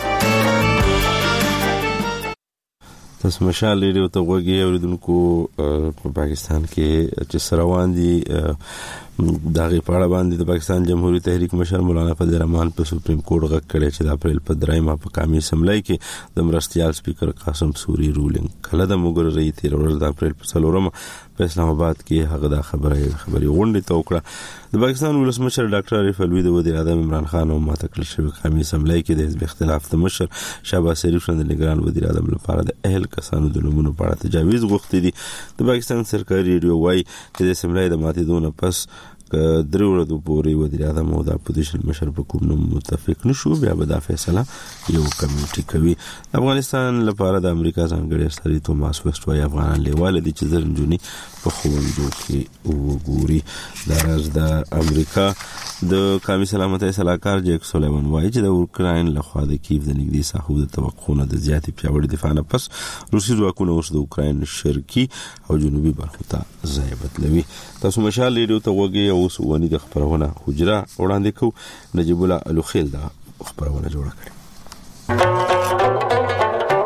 تاسو مشال ریډیو ته وګورئ اوریدونکو په پاکستان کې چې سروان دي دغه په اړه باندې د پاکستان جمهوریت تحریک مشر مولانا فضل الرحمن په سپریم کورټ غږ کړی چې د اپریل په درېمه په قومي اسمبلی کې د مرستيال سپیکر قاسم سوري رولینګ کله د مګر رئیس تیر ورځ د اپریل په څلورمه په اسلام آباد کې هغه د خبره خبري غونډه توکړه. د پاکستان ولسمشر ډاکټر عارف الوی د وزیر اعظم عمران خان او ماتکل شوی قومي اسمبلی کې د حزب اختلاف د مشر شهباز شریف د نگران وزیر اعظم لپاره د اهل کسانو د نومونو په اړه تجاویز غوښتي دي. د پاکستان سرکاري ریډیو وايي چې د اسمبلی د ماتېدو پس درې ورځې پورې وزیر اعظم او د اپوزیشن مشر په کوم نوم متفق نشو بیا به دا فیصله یو کمیټه کوي. افغانستان لپاره د امریکا ځانګړي استازي توماس ویسټ وايي افغانان لیواله دي چې زرنجونی په خوندو کې وګوري. دا راز د امریکا د قومي سلامتۍ صلاحکار جیک سولیوان وايي چې د اوکراین لخوا د کیف د نږدې ساحو د توقعونو د زیاتې پیاوړي دفاع نه پس روسي ځواکونه اوس د اوکراین شرقي او جنوبي برخو ته ځای بدلوي. تاسو مشال ریډیو ته وګورئ او سونی د خبرونه حجره وړاندې کو نجیب الله الوخیل دا خبرونه جوړه کړې.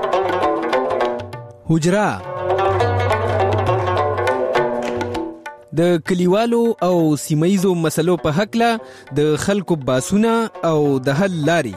حجره د کلیوالو او سیمایزو مسلو په حق له د خلکو باسونه او د حل لاري.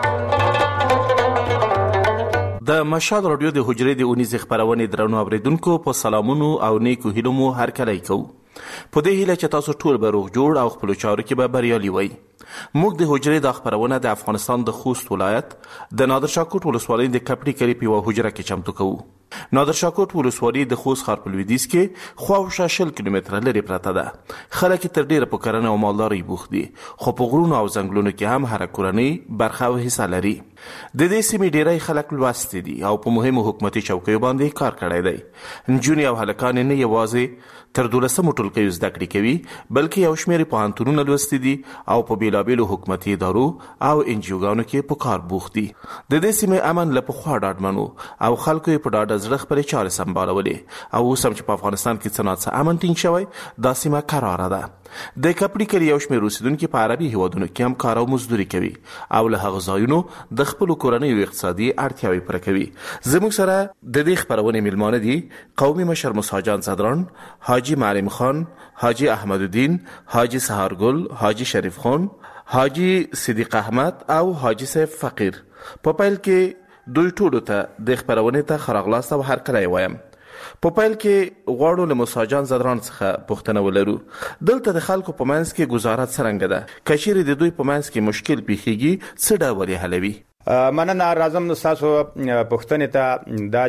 د مشال رادیو د حجرې د اونیز خبرونه درنو اوریدونکو په سلامونو او نیکو هیلو مو هر کله کو. په دې هیله چې تاسو ټول به روغ جوړ او خپل چارو کې به بریالي وئ. موږ د حجرې د خبرونه د افغانستان د خوست ولایت د نادر شاه کوټ ولسوالۍ د کپړی کلی په حجره کې چمتو کوو. نادر شاه کوټ ولسوالۍ د خوست ښار په لویدیځ کې خواوشا شل کیلومتره لري پرته ده. خلک تر ډیره په کرنه او مالدارۍ بوخت دي، خو په غرونو او ځنګلونو کې هم هر کورنۍ برخه او حصہ لري. د دې سیمې ډیری خلک لوستي دي او په مهمو حکومتي چوکیو باندې کار کړی دی. نجونې او هلکان نه یوازې تر دولسمو ټولګیو زده کړې کوي، بلکې یو شمېر پوهنتونونه لوستي دي او په بیلابیلو حکومتي ادارو او انجیوګانو کې په کار بوخت دي. د دې سیمې امن له پخوا ډاډمنو او خلکو یې په ډاډه زړه خپلې چارې سمبالولې او اوس هم چې په افغانستان کې څه ناڅه امن ټینګ شوی، دا سیمه قراره ده. د کپړی کلی یو شمېر اوسیدونکي په عربي هیوادونو کې هم کار او مزدوري کوي او له هغه ځایونو د خپلو کورنیو اقتصادي اړتیاوې پوره کوي. زموږ سره د دې خبرونې میلمانه دي قومي مشر موسی جان زدران، حاجی معلم خان، حاجی احمد الدین، حاجی سهارګل، حاجی شریف خان، حاجی صدیق احمد او حاجی سیف فقیر. په پیل کې دوی ټولو ته د خبرونې ته خراغلاست او هر کله وایم. په پیل کې غواړو له موسی جان زدران څخه پوښتنه ولرو. دلته د خلکو په منځ کې گزارت څرنګه ده؟ که چیرې د دوی په منځ کې مشکل پیښیږي څه ډول یې حلوي؟ مننه. راځم نو تاسو پوښتنې ته دا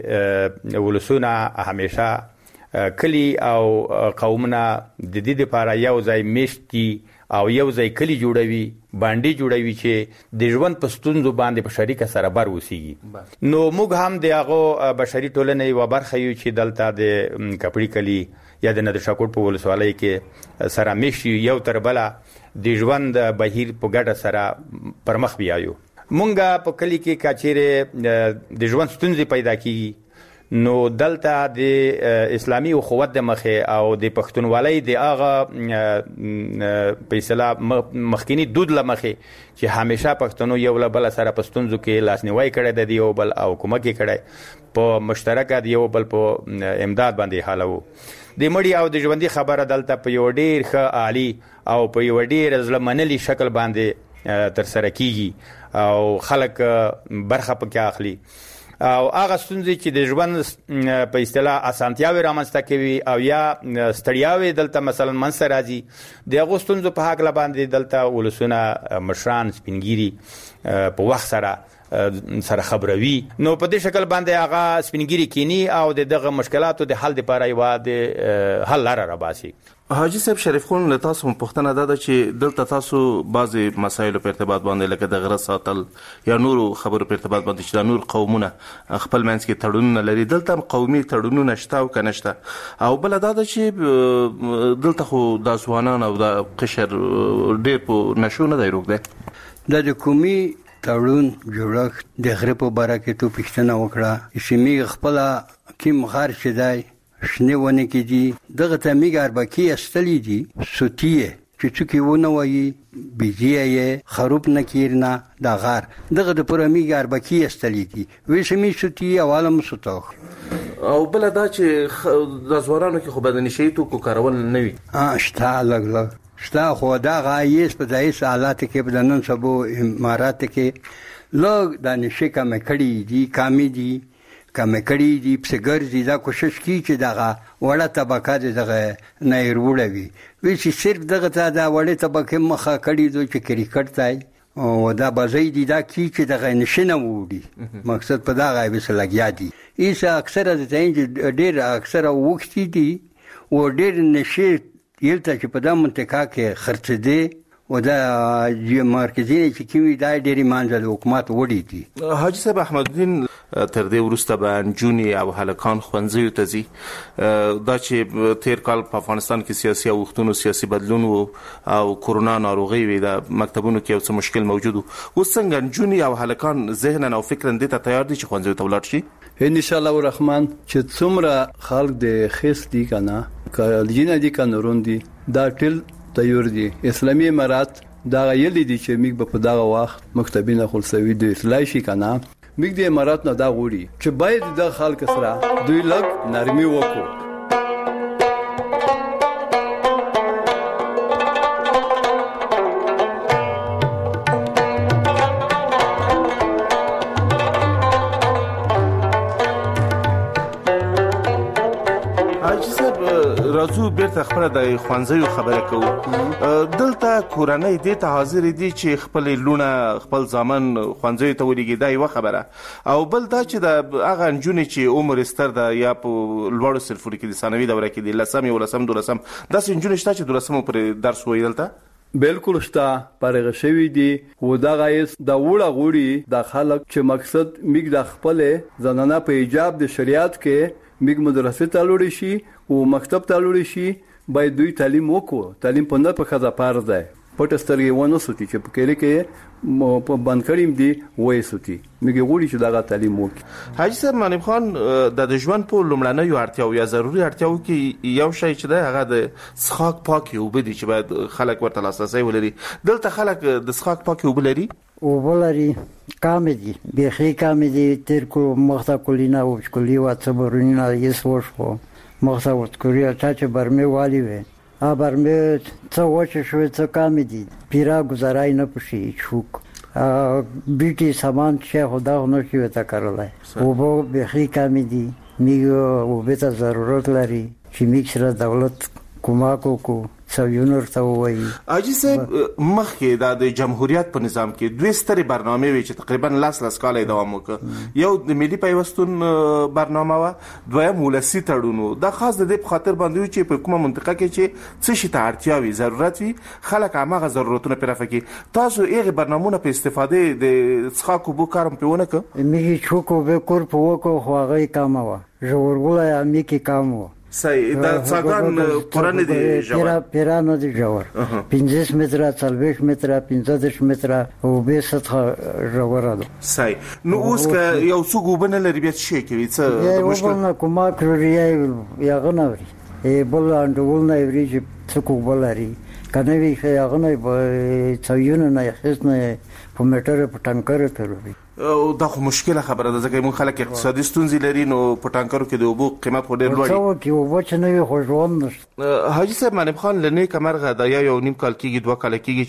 چې ولسونه همیشه کلی او قومونه د دې لپاره یو ځای میشتي او یو ځای کلی جوړوي، باندې جوړوي چې د ژوند په ستونزو باندې په شریکه سره بر اوسېږي. نو موږ هم د هغه بشري ټولنې یوه برخه یو چې دلته د کپړی کلی یا د نادر شاه کوټ په ولسوالۍ کې سره میشي، یو تر بله د ژوند بهیر په ګډه سره پر مخ بیایو. مونږ په کلی کې کاچېرې د ژوند ستونزې پیدا کیږي، نو دلته د اسلامي اخوت د مخه او د پښتونولۍ د هغه په اصطلاح مخکینی دود لمخه چې همیشه پښتنو یو بل سره پښتونځو کې لاسنیوي کړي د یو بل او کومک کړي په مشترکه د یو بل په امداد باندې حالو. د مړی او د ژوندۍ خبره دلته په یو ډیر ښه عالی او په یو ډیر ځل منلي شکل باندې تر سره کیږي او خلک برخه پکې اخلي. او هغه ستونزې چې د ژوند په اصطلاح اسانتیاوي رامنځته کوي او یا ستړیاوي دلته مثلا منځ راځي، د هغو ستونزو په حق باندې دلته ولسونه مشران سپینګیري په وخت سره سره خبروي. نو په دې شکل باندې هغه سپینګیري کینی او دغه مشکلاتو د حل لپاره یو د حل لاره راباسي. حاجی صاحب شریف خان له تاسو هم پوښتنه ده چې دلته تاسو بعضی مسایلو په ارتباط باندې لکه د غره ساتل یا نورو خبرو په ارتباط باندې چې د نور قومونه خپل منځ کې تړونونه لري، دلته هم قومي تړونونه شته او که نشته؟ او بله دا ده چې دلته خو دا ځوانان او دا قشر ډېر په نشو نه دی روږ دی. دا د قومي تړون جوړښت د غره په باره کې تو پوښتنه وکړه. سیمې خپله کیم غار چې دی شنه ونه کې دي، دغه ته میګ اربکی استلی دي سوتیه چې څوک ونه وایي بیجیه خروب نکیرنا دا غار دغه د پوره میګ اربکی استلی دي ویسمی سوتیه عوالم سوتاخ. او بل دا چې د زورانو کې خو بدن شي تو کو کارول نه وي اشتا لګ لګ شتا خو دا غایس په دایس حالات کې بدنن سبو امارات کې لوګ د نشي کم کړي دي کامي دي کم کړي دي په ګرځي دا کوشش کوي چې دغه وړه طبقه دغه نه وروړوي وی چې صرف دغه ته دا وړه طبقه مخه کړي دوی چې کرکټ تای او دا بازی دي دا کی چې دغه نشنه وړي مقصد په دا غایب سره لګیا دي. ایسه اکثره د تین ډیر اکثره وخت دي و ډیر نشي یلته چې په دا منطقه کې خرڅ دي و دا مرکزي چې کوي دا ډېری مانځل حکومت وړي دي. حاجی صاحب احمد الدین تر دې وروسته به نجونې او هلکان ښوونځیو ته ځي. دا چې تیر کال په افغانستان کې سیاسي اوښتونو سیاسي بدلون او کورونا ناروغي وي، د مکتبونو کې یو څه مشکل موجود و. اوس څنګه نجونې او هلکان ذهنا او فکرا دې ته تیار دي چې ښوونځیو ته ولاړ شي؟ ان شاء الله الرحمن چې څومره خلک د خیس دي کنه کالجینه دي کنورون دي دا ټل تیار دي. اسلامي امارات دا یلی دي چې موږ په دغه وخت مکتبینه خلصوي د اصلاح شي کنه موږ د امارات نه دا غوړي چې باید د خلک سره دوی لګ نرمي وکړو. راځو بیرته خپل د خوانځیو خبره کوو. دلته کورنۍ دې ته حاضر دي چې خپل لونه خپل ځامن خوانځیو ته ولېږي، دا یوه خبره. او بل دا چې د هغه نجونې چې عمر ستر ده یا په لوړو صنفونو کې د ثانوي دوره کې دي، لسم یولسم دولسم، داسې نجونې شته چې دولسمو پرې درس وایي دلته؟ بالکل شته، پرغه شوی دي. و دا غایس د وړه غوړي د خلک چې مقصد میګ د خپل زنانه په ایجاب د شریعت کې میګ مدرسې ته لوري شي او مکتب ته لوري شي، باید دوی تعلیم وکړو. تعلیم په نه په خزه پار ده پټ سترګې ونه سوتي چې په کله کې په باندې کړیم دي وای سوتي میګ غوړي چې دا تعلیم وکړي. حاجی صاحب منیب خان، د ژوند په لومړنیو اړتیاو یا ضروري اړتیاو کې یو شی چې ده هغه د څښاک پاکي اوبه دي چې باید خلک ورته لاسرسی ولري. دلته خلک د څښاک پاکي اوبه لري؟ اوبه لري، کم دي، بیخي کم دي. تیر کو مخته کولینا او کولی وا صبرونه یې سوشو مخته ورتکوریا چې برمه والی وي ا برمه څه وچه شوی څه کم دي، پیرا گزارای نه پشي چوک بیٹی سامان چې خدا نه شي وتا کارلای. اوبه بیخي کم دي، میګو اوبه ته ضرورت لري چې میګ سره دولت کوماکو کو سویونر ته وایي. حاجی صاحب، مخکې د جمهوریت په نظام کې دوه سترې برنامې وي چې تقریبا لاس لاس کال دوام وکړ. یو د ملي پیوستون برنامه و، دویم ولسی تړون. دا خاص د دې په خاطر باندې چې په کومه منطقه کې چې څه شي ته اړتیا وي، ضرورت وي، خلک هغه ضرورتونه پوره کړي. تاسو هغه برنامهونه په استفاده د څښاک اوبو کارم په ونه کړ؟ میږي چوکو به کور په وکړو خو هغه کم و، ژورګوله یا میکي کم و. صحیح، دا څنګه پرانه دي پیرا پیرا نه دي جوړ پنځه متره څلوېښت متره پنځه متره او به سطح جوړ ده. صحیح. نو اوس که یو څو ګوبنه لري بیا څه کوي؟ څه مشکل نه کومه کړی یا غنوري ای بل انډول نه وری چې څه کو بلاري کنه وی یا غنه به څویونه نه حسنه په میټر په ټانکر کوي. دا خو مشکله خبره ده ځکه موږ خلک اقتصادي ستونزې لري، نو په ټانکرو کې د اوبو قیمت خو ډېر لوړ دی. څو کې اوبه چې نه وي خو ژوند نشته. حاجی صاحب منیب خان، له نیکه مرغه د یو نیم کال کېږي دوه کاله کېږي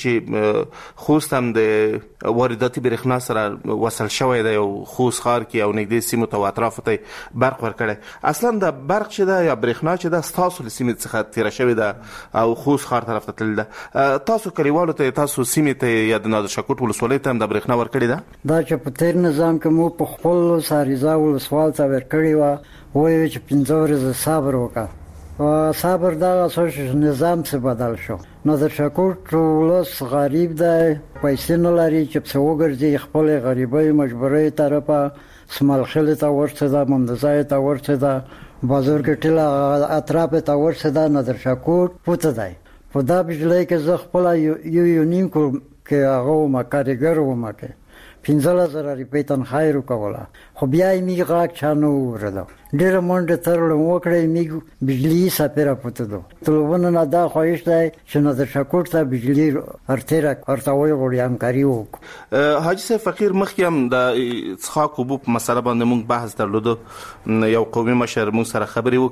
چې خوست هم د وارداتي برېښنا سره وصل شوی دی او خوست ښار کې او نږدې سیمو ته او اطرافو ته برق ورکړی. اصلا د برق چې ده یا برېښنا چې ده ستاسو له سیمې څخه تېره شوې ده او خوست ښار طرف ته تللې ده. تاسو کلیوالو ته، تاسو سیمې ته یا د نادر شاه کوټ ولسوالۍ ته هم د برېښنا ورکړې ده؟ دا چې په تیر نظام کې مو په خپل ساریزا ولسوال ته ورکړی و، وایي چې پنځه ورځې صبر وکړه. صبر دا اساس نظام څخه بدل شو. نادر شاه کوټ ولس غریب دی، پیسې نه لري چې څه وګرځي، خپل غریبۍ مجبورۍ طرفه سمالخل ته ورسېده، ممدزای ته ورسېده، بازار کې ټیله اطراف ته ورسېده. نادر شاه کوټ پوته دی. په دا بجلی کې زه خپل یو یو نیم کور کې هغه وم کارګر وم کې پنځه زره روپۍ تنخواه یې راکوله، خو بیا یې میږ غږ چا نه واورېده. ډېره منډه ترړم وکړه، میږ بجلي سفیره پوته ده. طلبونه نه دا خواهش دی چې نادر شاه کوټ ته بجلي ارتې ورته وغواړي، همکاري وکړو. حاجي صاحب فقیر، مخکې هم د څښاک اوبو په مسله باندې موږ بحث درلودو، یو قومي مشر موږ سره خبرې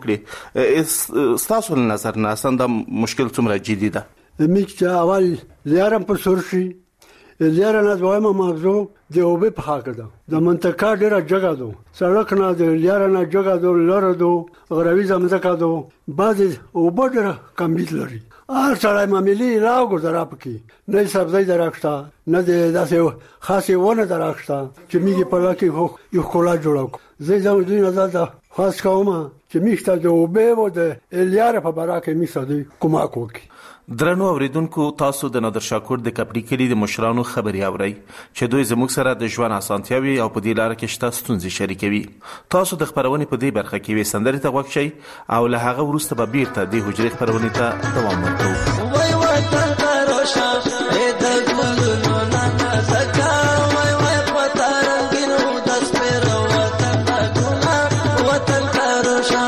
وکړې. ستاسو له نظر نه اصلا دا مشکل څومره جدي ده؟ میږ چې اول زیارم پر سور شي، زیاره نه دویمه موضوع د اوبه په حق ده. د منطقه ډیره جګه ده، سړک نه د لیاره نه جګه ده، لاره ده، غرویزه مځکه ده، بعضې اوبه ډیره کمبیت لري. هر سړی معاملې راوګرځه پکې، نه سبزی درخته، نه د داسې خاصې ونه درخته چې میږي په لکه یو ښکلا جوړه کړو. زه دوی نه دا خاص کوم چې میږ ته د اوبه او د لیاره په باره کې میږ ته دوی کومک وکړي. درنو اوریدونکو، تاسو د نادر شاه کوټ د کپړی کلي د مشرانو خبري اورئ چې دوی زموږ سره د ژوند اسانتیاوي او په دې لار کې شته ستونزې شریکوي. تاسو د خبرونې په دې برخه کې وې سندرې ته غوږ شئ او له هغه وروسته به بیرته د حجرې خبرونې ته دوام ورکوو. وای وطن تروشه د ګلونو نه زکا، وای وای پتا رنگینو د سپېرو وطن ګنا، وطن تروشه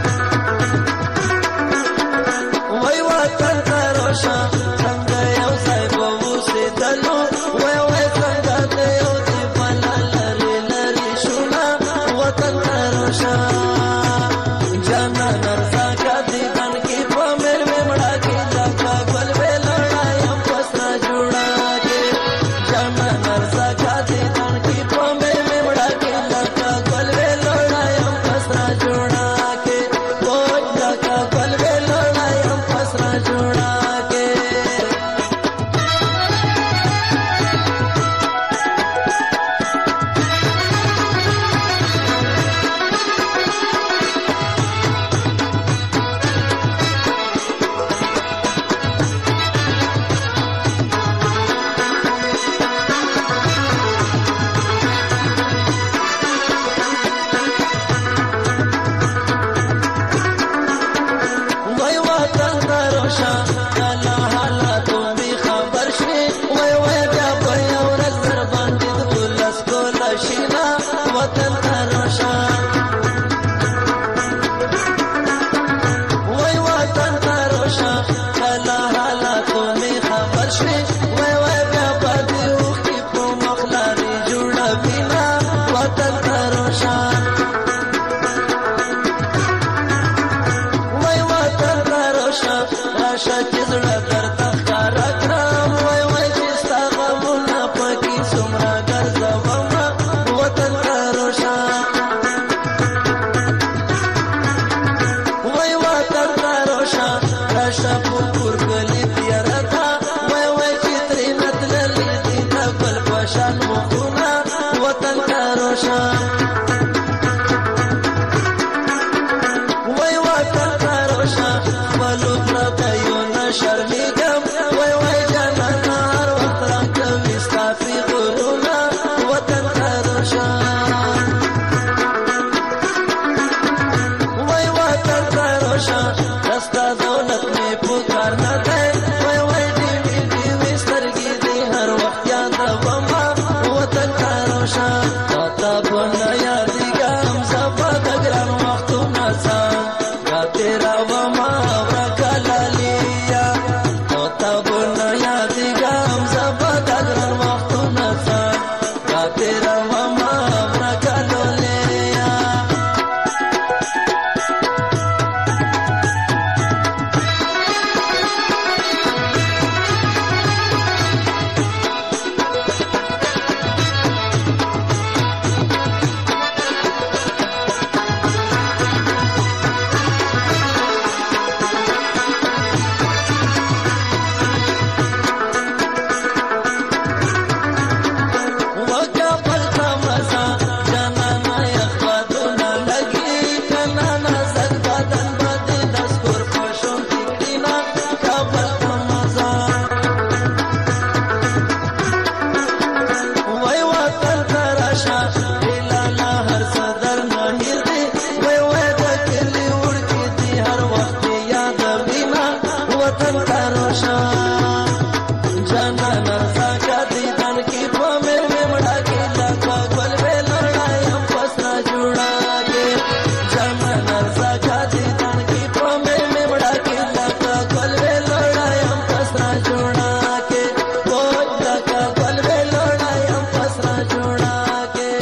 څنګه یو آشنا وطن تروشا وای وطن تروشا کلا حالاتو می خبر شوی وای وای بیا پدې وختي په مخلاري جوړه بینا وطن تروشا وای وطن تروشا راشه چې زړه درته ښکارا کړم وای وای چې ستا غمونه پکې څومره ګرځوم وطن تروشا وای وطن تروشا راشه په کور کلي تیاره ده وای وای چې ترې نه تللې دي د ګل په شان مخونه وطن تروشا وای وطن تروشا خپلو پردیو نه شرمېږم وای وای جانانه هر وخت راکوي ستا فکرونه وطن تروشا وای وطن تروشا ستا دولت مې په کار نه دی وای وای ډېوې ډېوې سترګې دې هر وخت یادوم وطن تروشا تا ته به نه یادېږم زه به د ګران وختونه څنګ یا تېروم ورکه لالیا تا ته به نه یادېږم زه به د ګران وختونه څنګ یا تېروم ورکه لالیا وکه پلته مزه جانانه یخ بادونه لګي کنانه زګ بدن به دې د سکور په شونډې کړینه که پلته مزه وای وطن ته راشه هیلاله هر څه درنه هېر دي وای وای د کلي وړکې دي هر وخت یې یادوینه وطن ته راشه جانانه زکه دیدن کې په مې مې مړه کې لکه ګل وې لړایم پسنا جوړه کې جانانه زکه دیدن کې په مې مې مړه کې لکه ګل وې لړایم پسنا جوړه کې وای لکه ګل وې لړایم پسنا جوړه کې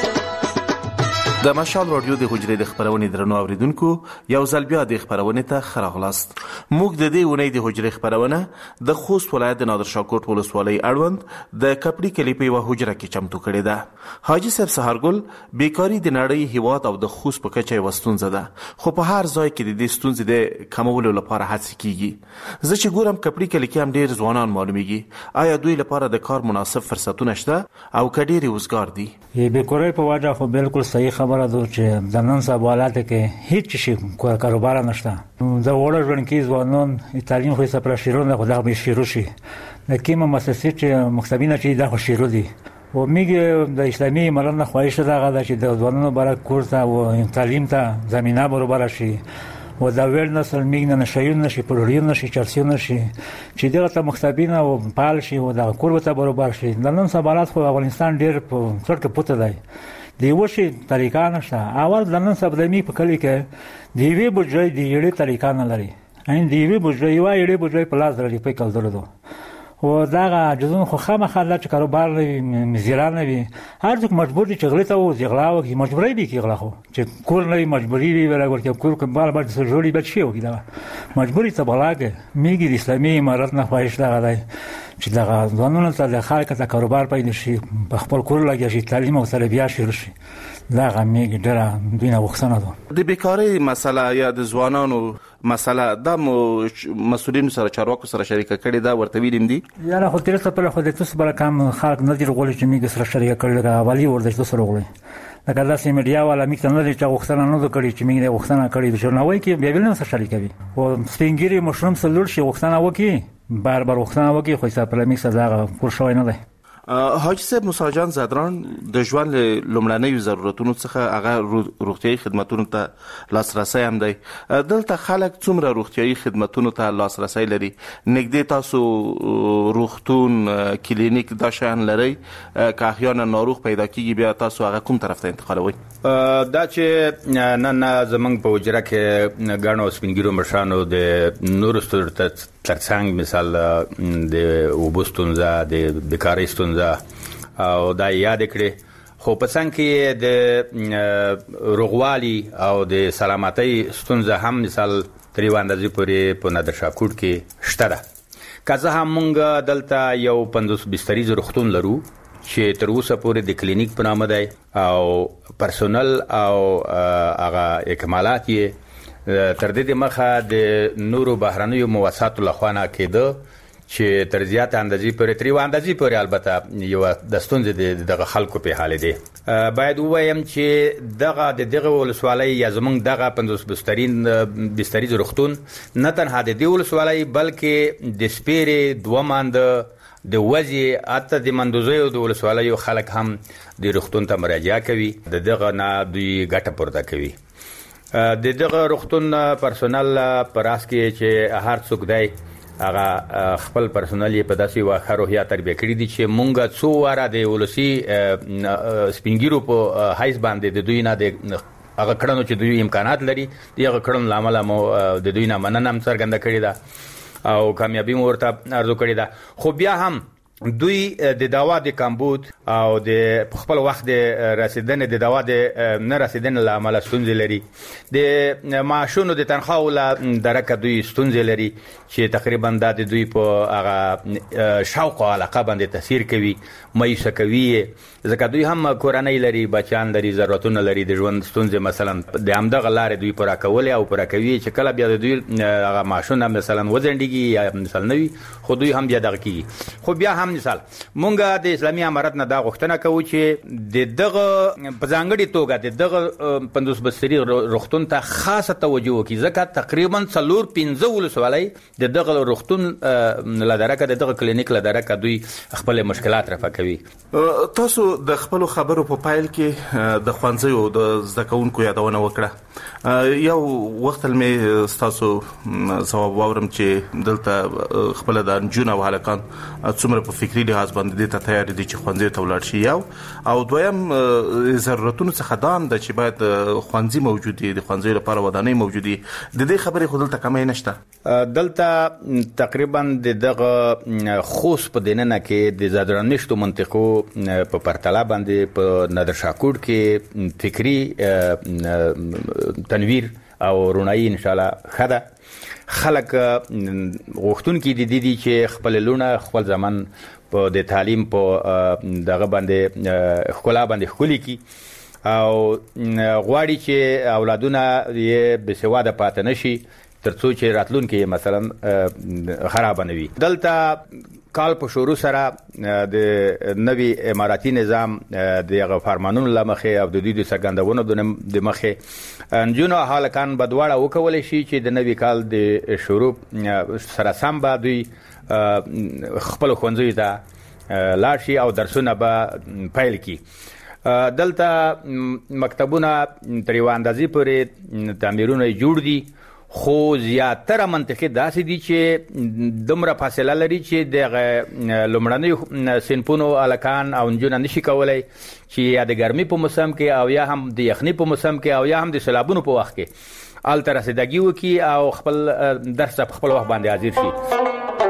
د مشال رادیو د حجرې د خبرونې درنو اوریدونکو یو ځل بیا د خبرونې ته ښه راغلاست. موږ د دې اونۍ د حجرې خبرونه د خوست ولایت د نادر شاه کوټ ولسوالۍ اړوند د کپړې کلي په یوه حجره کې چمتو کړې ده. حاجي صاحب سهارګل بیکاري د نړۍ هیواد او د خوست په کچه یوه ستونزه ده، خو په هر ځای کې د دې ستونزې د کمولو لپاره هڅې کیږي. زه چې ګورم کپړې کلي کې هم ډېر ځوانان معلومیږي. آیا دوی لپاره د کار مناسب فرصتونه شته او که ډېرې وزګار دي؟ بیکارۍ په وجه خو بالکل صحیح خبره ده چې د نن سبا حالاتو کې هیڅ شي کاروبار نشته. د وړو ژوند کې ځوانان تعلیم خو یې سپاره شیرونه خو دغه به شروع شي د کومه مؤسسې چې مختبینه چې دغه شروع دي و میگه د اسلامي امارت نه خواهش دغه ده چې د ځوانانو برای کورس او تعلیم ته زمينه برابر شي و دا ویل نسل میگه نشایون نشي پروریون نشي چرسیون نشي چې دغه ته مختبینه او پال شي و د کورس ته برابر شي. د نن سبا حالات خو افغانستان ډیر په څړ کې پته دی دیو شي طریقه نشته. اول د نن سبا د می په کلی کې دیوی بوجای دی یړې طریقه نه لري این دیوی بوجای یو یړې بوجای په لاس لري په کال درلودو و دا جزون خو خامخا لا چې کاروبار مزیران وي هر څوک مجبور دي چې غلط او زغلا او مجبورې دي کې غلا خو چې کور نه مجبورې وي ورګور کې کور کې بار بار څه جوړي بچي وي دا مجبورې ته بلاګه میګي د اسلامي امارت نه خواهش دا غلای چې دا ځوانونه ته د خلک ته کاروبار پیدا شي په خپل کور لګي شي تعلیم او تربیه شروع شي دا غمیګ ډره دینه وښنه ده. د بیکاری مسله یا د ځوانانو مسله د مسؤلین سره چارواکو سره شریک کړي دا ورته ویلم دي یا خو تر څه په خو د تاسو بل کم خلک نه دی غوړي چې میګ سره شریک کړي دا والی ورته تاسو غوړي لکه دا سیمه میډیا والا میګ نه دی چې وښنه نه کړي چې میګ وښنه کړي د ژورناوي کې بیا ویل نه سره شریک وي او سپینګری مشروم سلول شي وښنه وکي بار بار وښنه وکي خو څه په میګ سره دا کور شوی نه دی. حاجی صاحب موسی جان زدران د ژوند لومړنیو ضرورتونو څخه هغه روغتیايي خدماتونو ته لاسرسي هم دی. دلته خلک څومره روغتیايي خدماتونو ته لاسرسي لري؟ نږدې تاسو روغتون کلینیک دا شان لري که احیانا ناروغ پیدا کیږي بیا تاسو هغه کوم طرف ته انتقالوي؟ دا چې نن زمونږ په وجره کې ګڼو سپینګیرو مشرانو د نورو ستونزو ترڅنګ مثال د اوبو ستونزه د بیکارۍ ستونزه او دا یاد کړئ، خو په څنګ کې د روغوالي او د سلامتۍ ستونزه هم مثال تر یوه اندازې پورې په نادرشاه کوټ کې شته ده. که زه هم مونږ دلته یو پنځوس بستریز روغتون لرو چې تر اوسه پورې د کلینیک په نامه دی او پرسونل او هغه اکمالات یې تر دې مخه د نورو بهرنیو موسساتو لخوا نه کېده چې تر زیاته اندازې پورې تر یوه اندازې پورې البته یوه د ستونزې دغه خلکو په حال دی. باید ووایم چې دغه د دغه ولسوالۍ یا زمونږ دغه پنځوس بسترین بستریز روغتون نه تنها د دې ولسوالۍ بلکې د سپیرې دوه مانده د وځي اته د مندوزیو د ولسوالیو خلک هم د روغتون ته مراجعه کوي، د دغه نه دوی ګټه پورته کوي. د دغه روغتون پرسونل په راس کې چې هر څوک دی هغه خپل پرسونل یې په داسې یوه ښه روحیه تربیه کړي دي چې مونږ څو واره د ولسي سپینګیرو په حیث باندې د دوی نه د هغه کړنو چې دوی امکانات لري د هغه کړنو له امله مو د دوی نه مننه هم څرګنده کړې ده او کامیابي مو ورته ارزو کړې ده. خو بیا هم دوی د دوا د کمبود او د خپل وخت د رسیدنې د دوا د نه رسیدنې له امله ستونزې لري، د معاشونو د تنخواو له درکه دوی ستونزې لري چې تقریبا دا د دوی په هغه شوق او علاقه باندې تاثیر کوي، مایوسه کوي، ځکه دوی هم کورنۍ لري، بچیان لري، ضرورتونه لري، د ژوند ستونزې مثلا د همدغه لارې دوی پوره کولې او پوره کوي چې کله بیا د دوی هغه معاشونه مثلا وځنډېږي یا مثلا نه وي خو دوی هم بیا دغه کېږي. خو بیا هم مثال مونږ د اسلامي امارت نه دا غوښتنه کوو چې د دغه په ځانګړې توګه د دغه پنځوس بستري روغتون ته خاصه توجه وکړي، ځکه تقریبا څلور پنځه ولسوالۍ د دغه روغتون له درکه د دغه کلینیک له درکه دوی خپل مشکلات رفع کوي. تاسو د خپل خبرو په پایل کې د ښوونځیو د زده کوونکو یادونه وکړه. یو وخت مې تاسو ځواب واورم چې دلته خپل د نجونو او هلکان څومره په فکري لحاظ باندې ته تیار دي چې ښوونځي ته ولاړ شي، یو او دویم ضرورتونو څخه دا هم ده چې باید ښوونځي موجود وي، د ښوونځیو لپاره ودانۍ موجود وي. د دې خبرې خو دلته کمی نشته. دلته تقریبا د دغه خوست په دننه کې د زادرانشتو منطقو په پرتله باندې په نادرشاه کوټ کې فکري تنویر او رونایی ان شاء الله خدا خلک غوښتون کې د دې چې خپل لونه خپل ځمان په د تعلیم په دغه باندې خپل باندې خولي کی او غواړي چې اولادونه یې بسواده پاتې نشي ترڅو چې راتلونکي مثلا خراب نه وي. دلته کال په شروع سره د نوی اماراتي نظام د فرمانونو لمخې او د دوی د څرګندونو د مخې نجونو هلکان به دواړه وکولی شي چې د نوي کال د شروع سره سم به دوی خپل ښوونځیو ته لاړ شي او درسونه به پیل کړي. دلته مکتبونه تر یوه اندازې پورې تعمیرونه جوړ دي، خو زیاتره منطقې داسې دي چې دومره فاصله لري چې د لومړنیو صنفونو هلکان او نجونه نشي کولی چې یا د ګرمۍ په موسم کې او یا هم د یخنۍ په موسم کې او یا هم د سیلابونو په وخت کې هلته رسیدګي وکړي او خپل درس په خپل وخت باندې حاضر شي.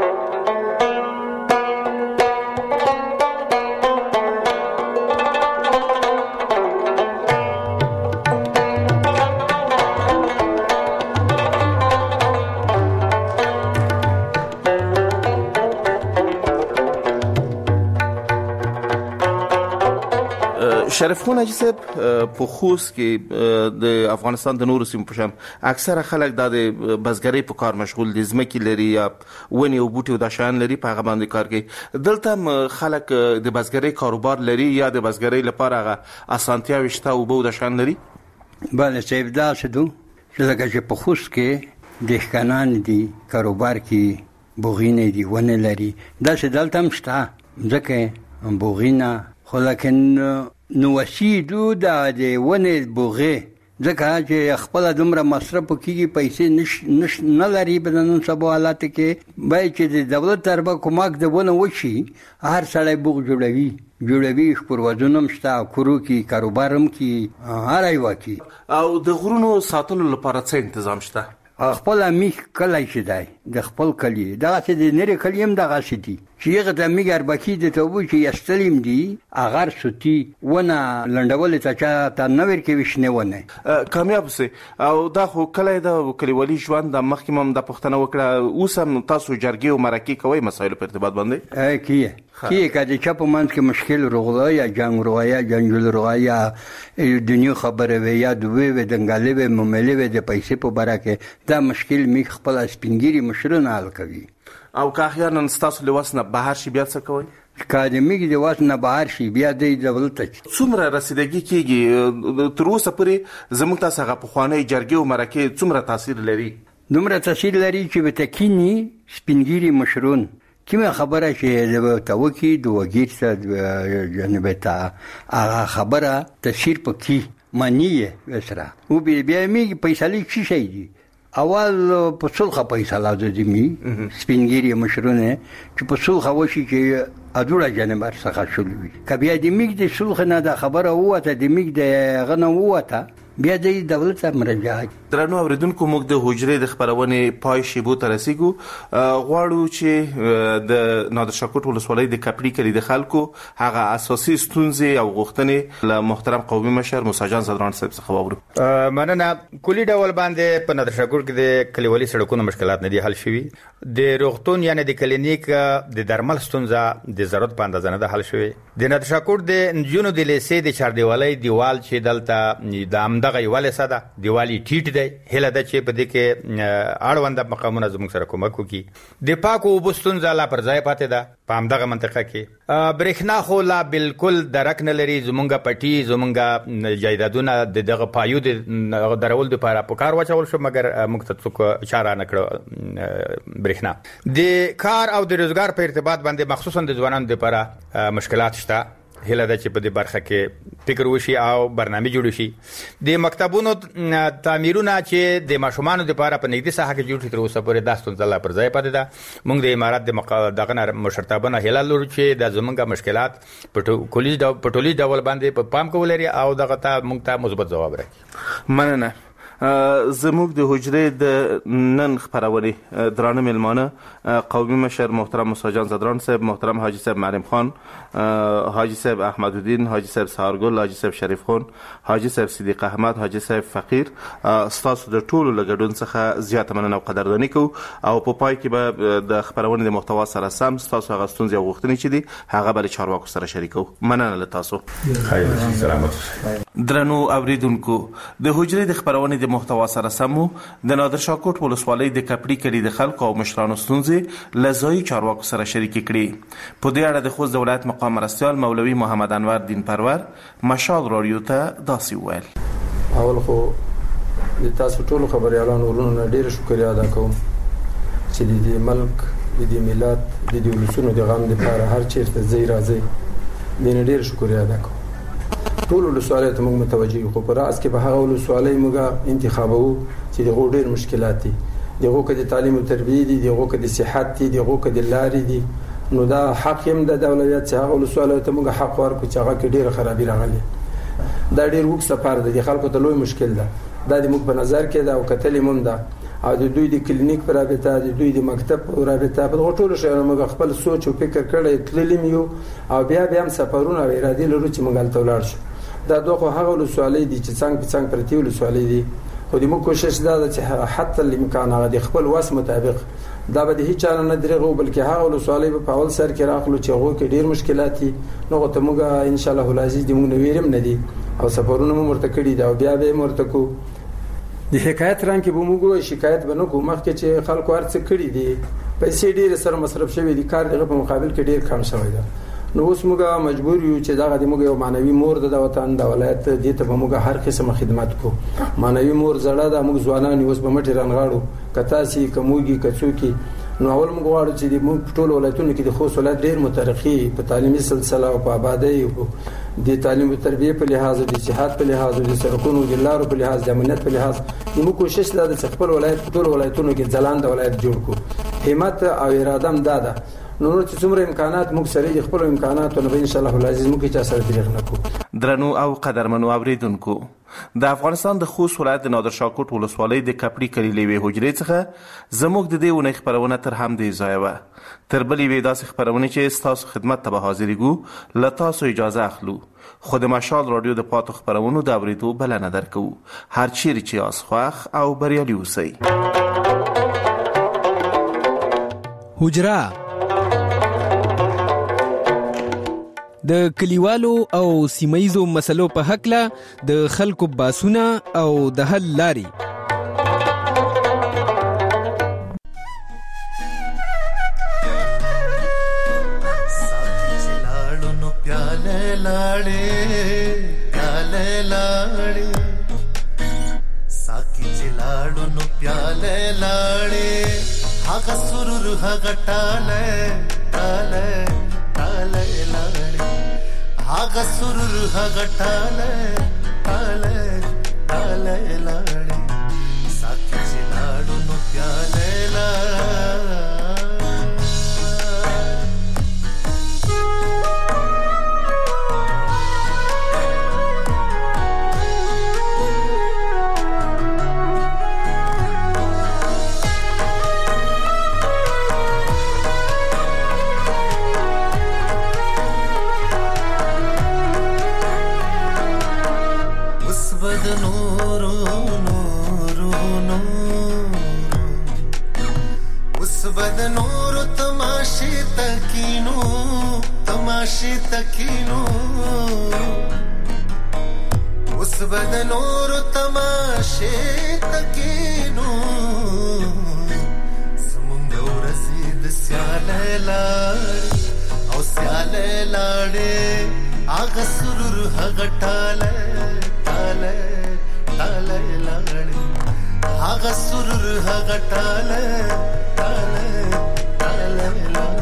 شریف خان حاجي صاحب په خوست کې د افغانستان د نورو سیمو په شان اکثره خلک د بزګرۍ په کار مشغول دي، ځمکې لري یا ونې او بوټي او د شان لري په هغه باندې کار کوي. دلته خلک د بزګرۍ کاروبار لري یا د بزګرۍ لپاره هغه اسانتیاوې شته او به د شان لري؟ بله صاحب دا څه دو چې لکه چې په خوست کې دهقانان دي، کاروبار کې بوغینې دي، ونې لري، داسې دلته هم شته، ځکه بوغینا خو لکن نو وسیدو د ونې بوغه ځکه چې خپل دومره مصرف کیږي پیسې نش نش نه لري په نن سبا حالات کې باید چې د دولت طرفه کومک د ونه وشي هر سړی بوغ جوړوي جوړوي پروازونم شته کورو کې کاروبارم کې هر ایوا کې او د غرونو ساتلو لپاره څه تنظیم شته خپل میخ کله شي دی د خپل کلی دا چې د نری کلی هم دغه شي دي چې هغه د میګر بکی د توبو چې یستلیم دي اگر سوتی ونه لندول ته چا ته نویر کې وښنه ونه کامیاب سي او دا خو کله د کلیوالي ژوند د مخکمم د پښتنه وکړه اوس هم تاسو جرګي او مرکه کوي مسایل په ارتباط باندې کیه کیه کله چې په منځ کې مشکل رغلا یا جنگ رغایا جنگل رغایا دنیا خبره وي یا دوی و دنګالي و مملي و د پیسې په برکه دا مشکل می خپل سپینګيري مشرونه حل کوي او که احیانا ستاسو لوسنه بهر شي بیا څه کوي اکادمیک د واسنه بهر شي بیا د دولت څومره رسیدګي کیږي تر اوسه پورې زموږ تاسو غو په خوانه جرګي او مرکه څومره تاثیر لري دومره تاثیر لري چې به تکینی سپینګيري مشرون کیمه خبره چې د توکی د وګیر سره جنبه تا هغه خبره تشیر پکې معنی وسره او بیا می پیسې لې شي دي اول په څلخه پیسې لازمي سپینګيري مشرونه چې په څلخه وشي چې اډوړه جنبار څخه شولوي کبه د میګ د څلخه نه د خبره وته د میګ د غنه وته بیا د دولت مراجعه درنو اوریدونکو موږ د حجرې د خبرونه پای شیبو ترسیګو غواړو چې د نادر شاه کوټ ولسوالۍ د کپړی کلی د خلکو هغه اساسي ستونزې او غوښتنې له محترم قومي مشر موسی جان زدران صاحب څخه واورو مننه کلی ډول باندې په نادر شاه کوټ کې د کلیوالي سړکونو مشکلات نه دي حل شوي د روغتون یعنی د کلینیک د درمل ستونزه د ضرورت په اندازه نه حل شوي د نادر شاه کوټ د نجونو د لیسې د چاردیوالۍ دیوال چې دلته د امدغه یواله ساده دیوالي ټیټ دی هله د چې په دې کې اړوند مقامونه زموږ سره کومک کوي د پاکو وبستون ځاله پر ځای پاتې ده په همدغه منطقه کې برېښنا خو لا بالکل درک نه لري زمونږه پټي زمونږه جایدادونه د دغه پایو د درول لپاره په کار واچول شو مګر موږ ته څوک چاره نه کړو برېښنا د کار او د روزګار په ارتباط باندې مخصوصا د ځوانانو لپاره مشکلات شته هله د چې په دې برخه کې فکر وشي او برنامه جوړ شي د مکتبونو تعمیرونه چې د ماشومانو لپاره په نږدې ساحه کې جوړ شي تر اوسه پورې داستون ځله پر ځای پاتې ده موږ د امارات د دغه مشرتابه هله لور چې د زمونږه مشکلات په کلیج د پټولي ډول باندې په پام کول لري او دغه ته موږ ته مثبت جواب راکړي مننه زموږ د حجرې د نن خبرونه درانه ملمانه قومي مشر محترم موسی جان زدران صاحب محترم حاجی صاحب معلم خان حاجی صاحب احمد الدین حاجی صاحب سهارګل حاجی صاحب شریف خان حاجی صاحب صدیق احمد حاجی صاحب فقیر ستاسو د ټولو لګډون څخه زیاته مننه او قدردانی کو او په پای کې به د خبرونه د محتوا سره سم ستاسو هغه ستونزې او غوښتنې چې دي هغه بل چارواکو سره شریکو مننه له تاسو خیر سلامت درنو اوریدونکو د حجرې د خبرونه محتوا سره سمو د نادر شاه کوټ ولسوالۍ د کپړی کلی د خلکو او مشرانو ستونزې لزای چارواکو سره شریک کړي په دې اړه د خوست ولایت مقام مرستیال مولوي محمد انور دین پرور مشال رادیو ته داسې ویل اول خو د تاسو ټولو خبريالانو ورونو ډیر شکریا ادا کوم چې د دې ملک د دې ملت د دې ولسونو د غم لپاره هر چیرته ځای راځي دین ډیر شکریا ادا کوم ټول ولسوالۍ ته موږ متوجي خو پر اس کې به هغه ولسوالۍ موږ انتخابو چې د غوډیر مشکلات دي دغه کې د تعلیم او تربیه دي دغه کې د صحت دي دغه کې د لارې دي نو دا حق هم د دولت چې هغه ولسوالۍ ته موږ حق ورکو چې هغه کې ډیر خرابې راغلي دا ډیر وګ سفر دی خلکو ته لوی مشکل ده دا د موږ په نظر کې دا او کتلې مونږ ده او د دوی د کلینیک پر رابطه د دوی د مکتب پر رابطه په ټولو شهرونو موږ خپل سوچ او فکر کړی تللیم یو او بیا بیا هم سفرونه او اراده لرو چې موږ تل ولاړ شو دا دوه هغه ولسوالۍ دي چې څنګه په څنګه پرتی ولسوالۍ دي خو د موږ کوشش دا ده چې حتی الامکان هغه د خپل واس مطابق دا به هیڅ چاره نه درغو بلکې هغه ولسوالۍ په اول سر کې راخلو چې هغه کې ډیر مشکلات دي نو ته موږ ان شاء الله العزیز دې موږ نویرم نه دي او سفرونه مو مرته کړی دا بیا به مرته کو د حکایت ران کې به موږ شکایت بنو کو مخکې چې خلکو ارڅ کړی دي پیسې ډیر سره مصرف شوی دي کار دغه په مقابل کې ډیر کم شوی دی نو اوس موږ مجبور یو چې دا غوډه موږ یو مانوي مور د وطن د ولایت دې ته موږ هر قسمه خدمات کو مانوي مور زړه د موږ ځوانان اوس په مټی رانغاړو کتا سي کوموږي کڅوکي نو اول موږ غواړو چې د موږ ټول ولایتونو کې د خوست ولایت ډېر مترقي په تعلیمي سلسله او په آبادی او د تعلیم او تربیه په لحاظ او د صحت په لحاظ او د سړکونو د لارو په لحاظ د امنیت په لحاظ موږ کوشش دا د خپل ولایت ټول ولایتونو کې ځلانده ولایت جوړ کړو. همت او اراده هم دا ده. نو نو چې څومره امکانات موږ سره د خپل امکاناتو نه ان شاء الله العزیز موږ چې سره دریغ نه کوو. درنو او قدرمنو اوریدونکو، د افغانستان د خوست ولایت د نادر شاه کوټ ولسوالۍ د کپړی کلی لوي حجرې څخه زموږ د دې ونې خبرونه تر هم دی ځای و. تر بلې وې داسې خبرونه چې تاسو خدمت ته به حاضرېږو له تاسو اجازه اخلو، خو د مشال رادیو د پاتو خبرونو د اورېدو بلنه درکو. هر چیرې چې یاست خوښ او بریالي اوسئ. حجره د کلیوالو او سیمایزو مسلو په حق له د خلکو باسونه او د حل لاري. هغه سرور هغه ټاله ټاله ټاله لاړې ساکي چې لاړو نو پیاله لاړې. تکینو اوس بد نور تماشه تکینو سمونږ ورسید سیاله لاړ او سیاله لاړې هغه سرور هغه ټاله ټاله ټاله لاړې هغه سرور هغه ټاله ټاله ټاله لاړې.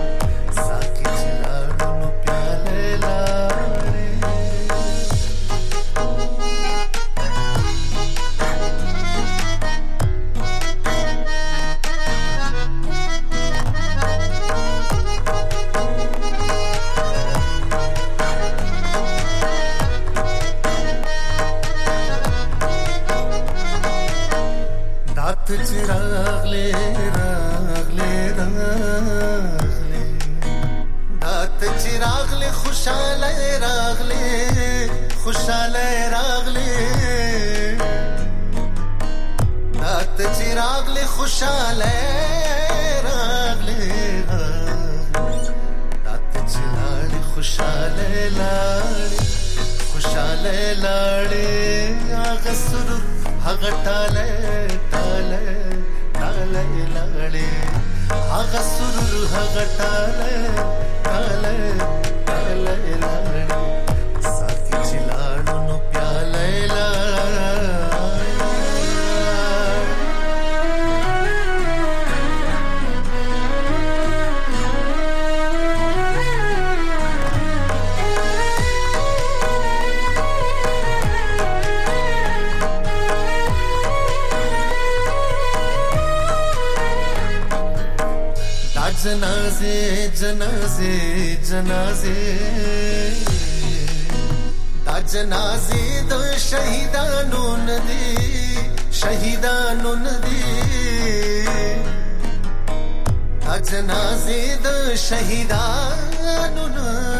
जनाजे जनाजे जनाजे दा जनाजे द शहीदानो नदी शहीदानो नदी दा जनाजे द शहीदानो नदी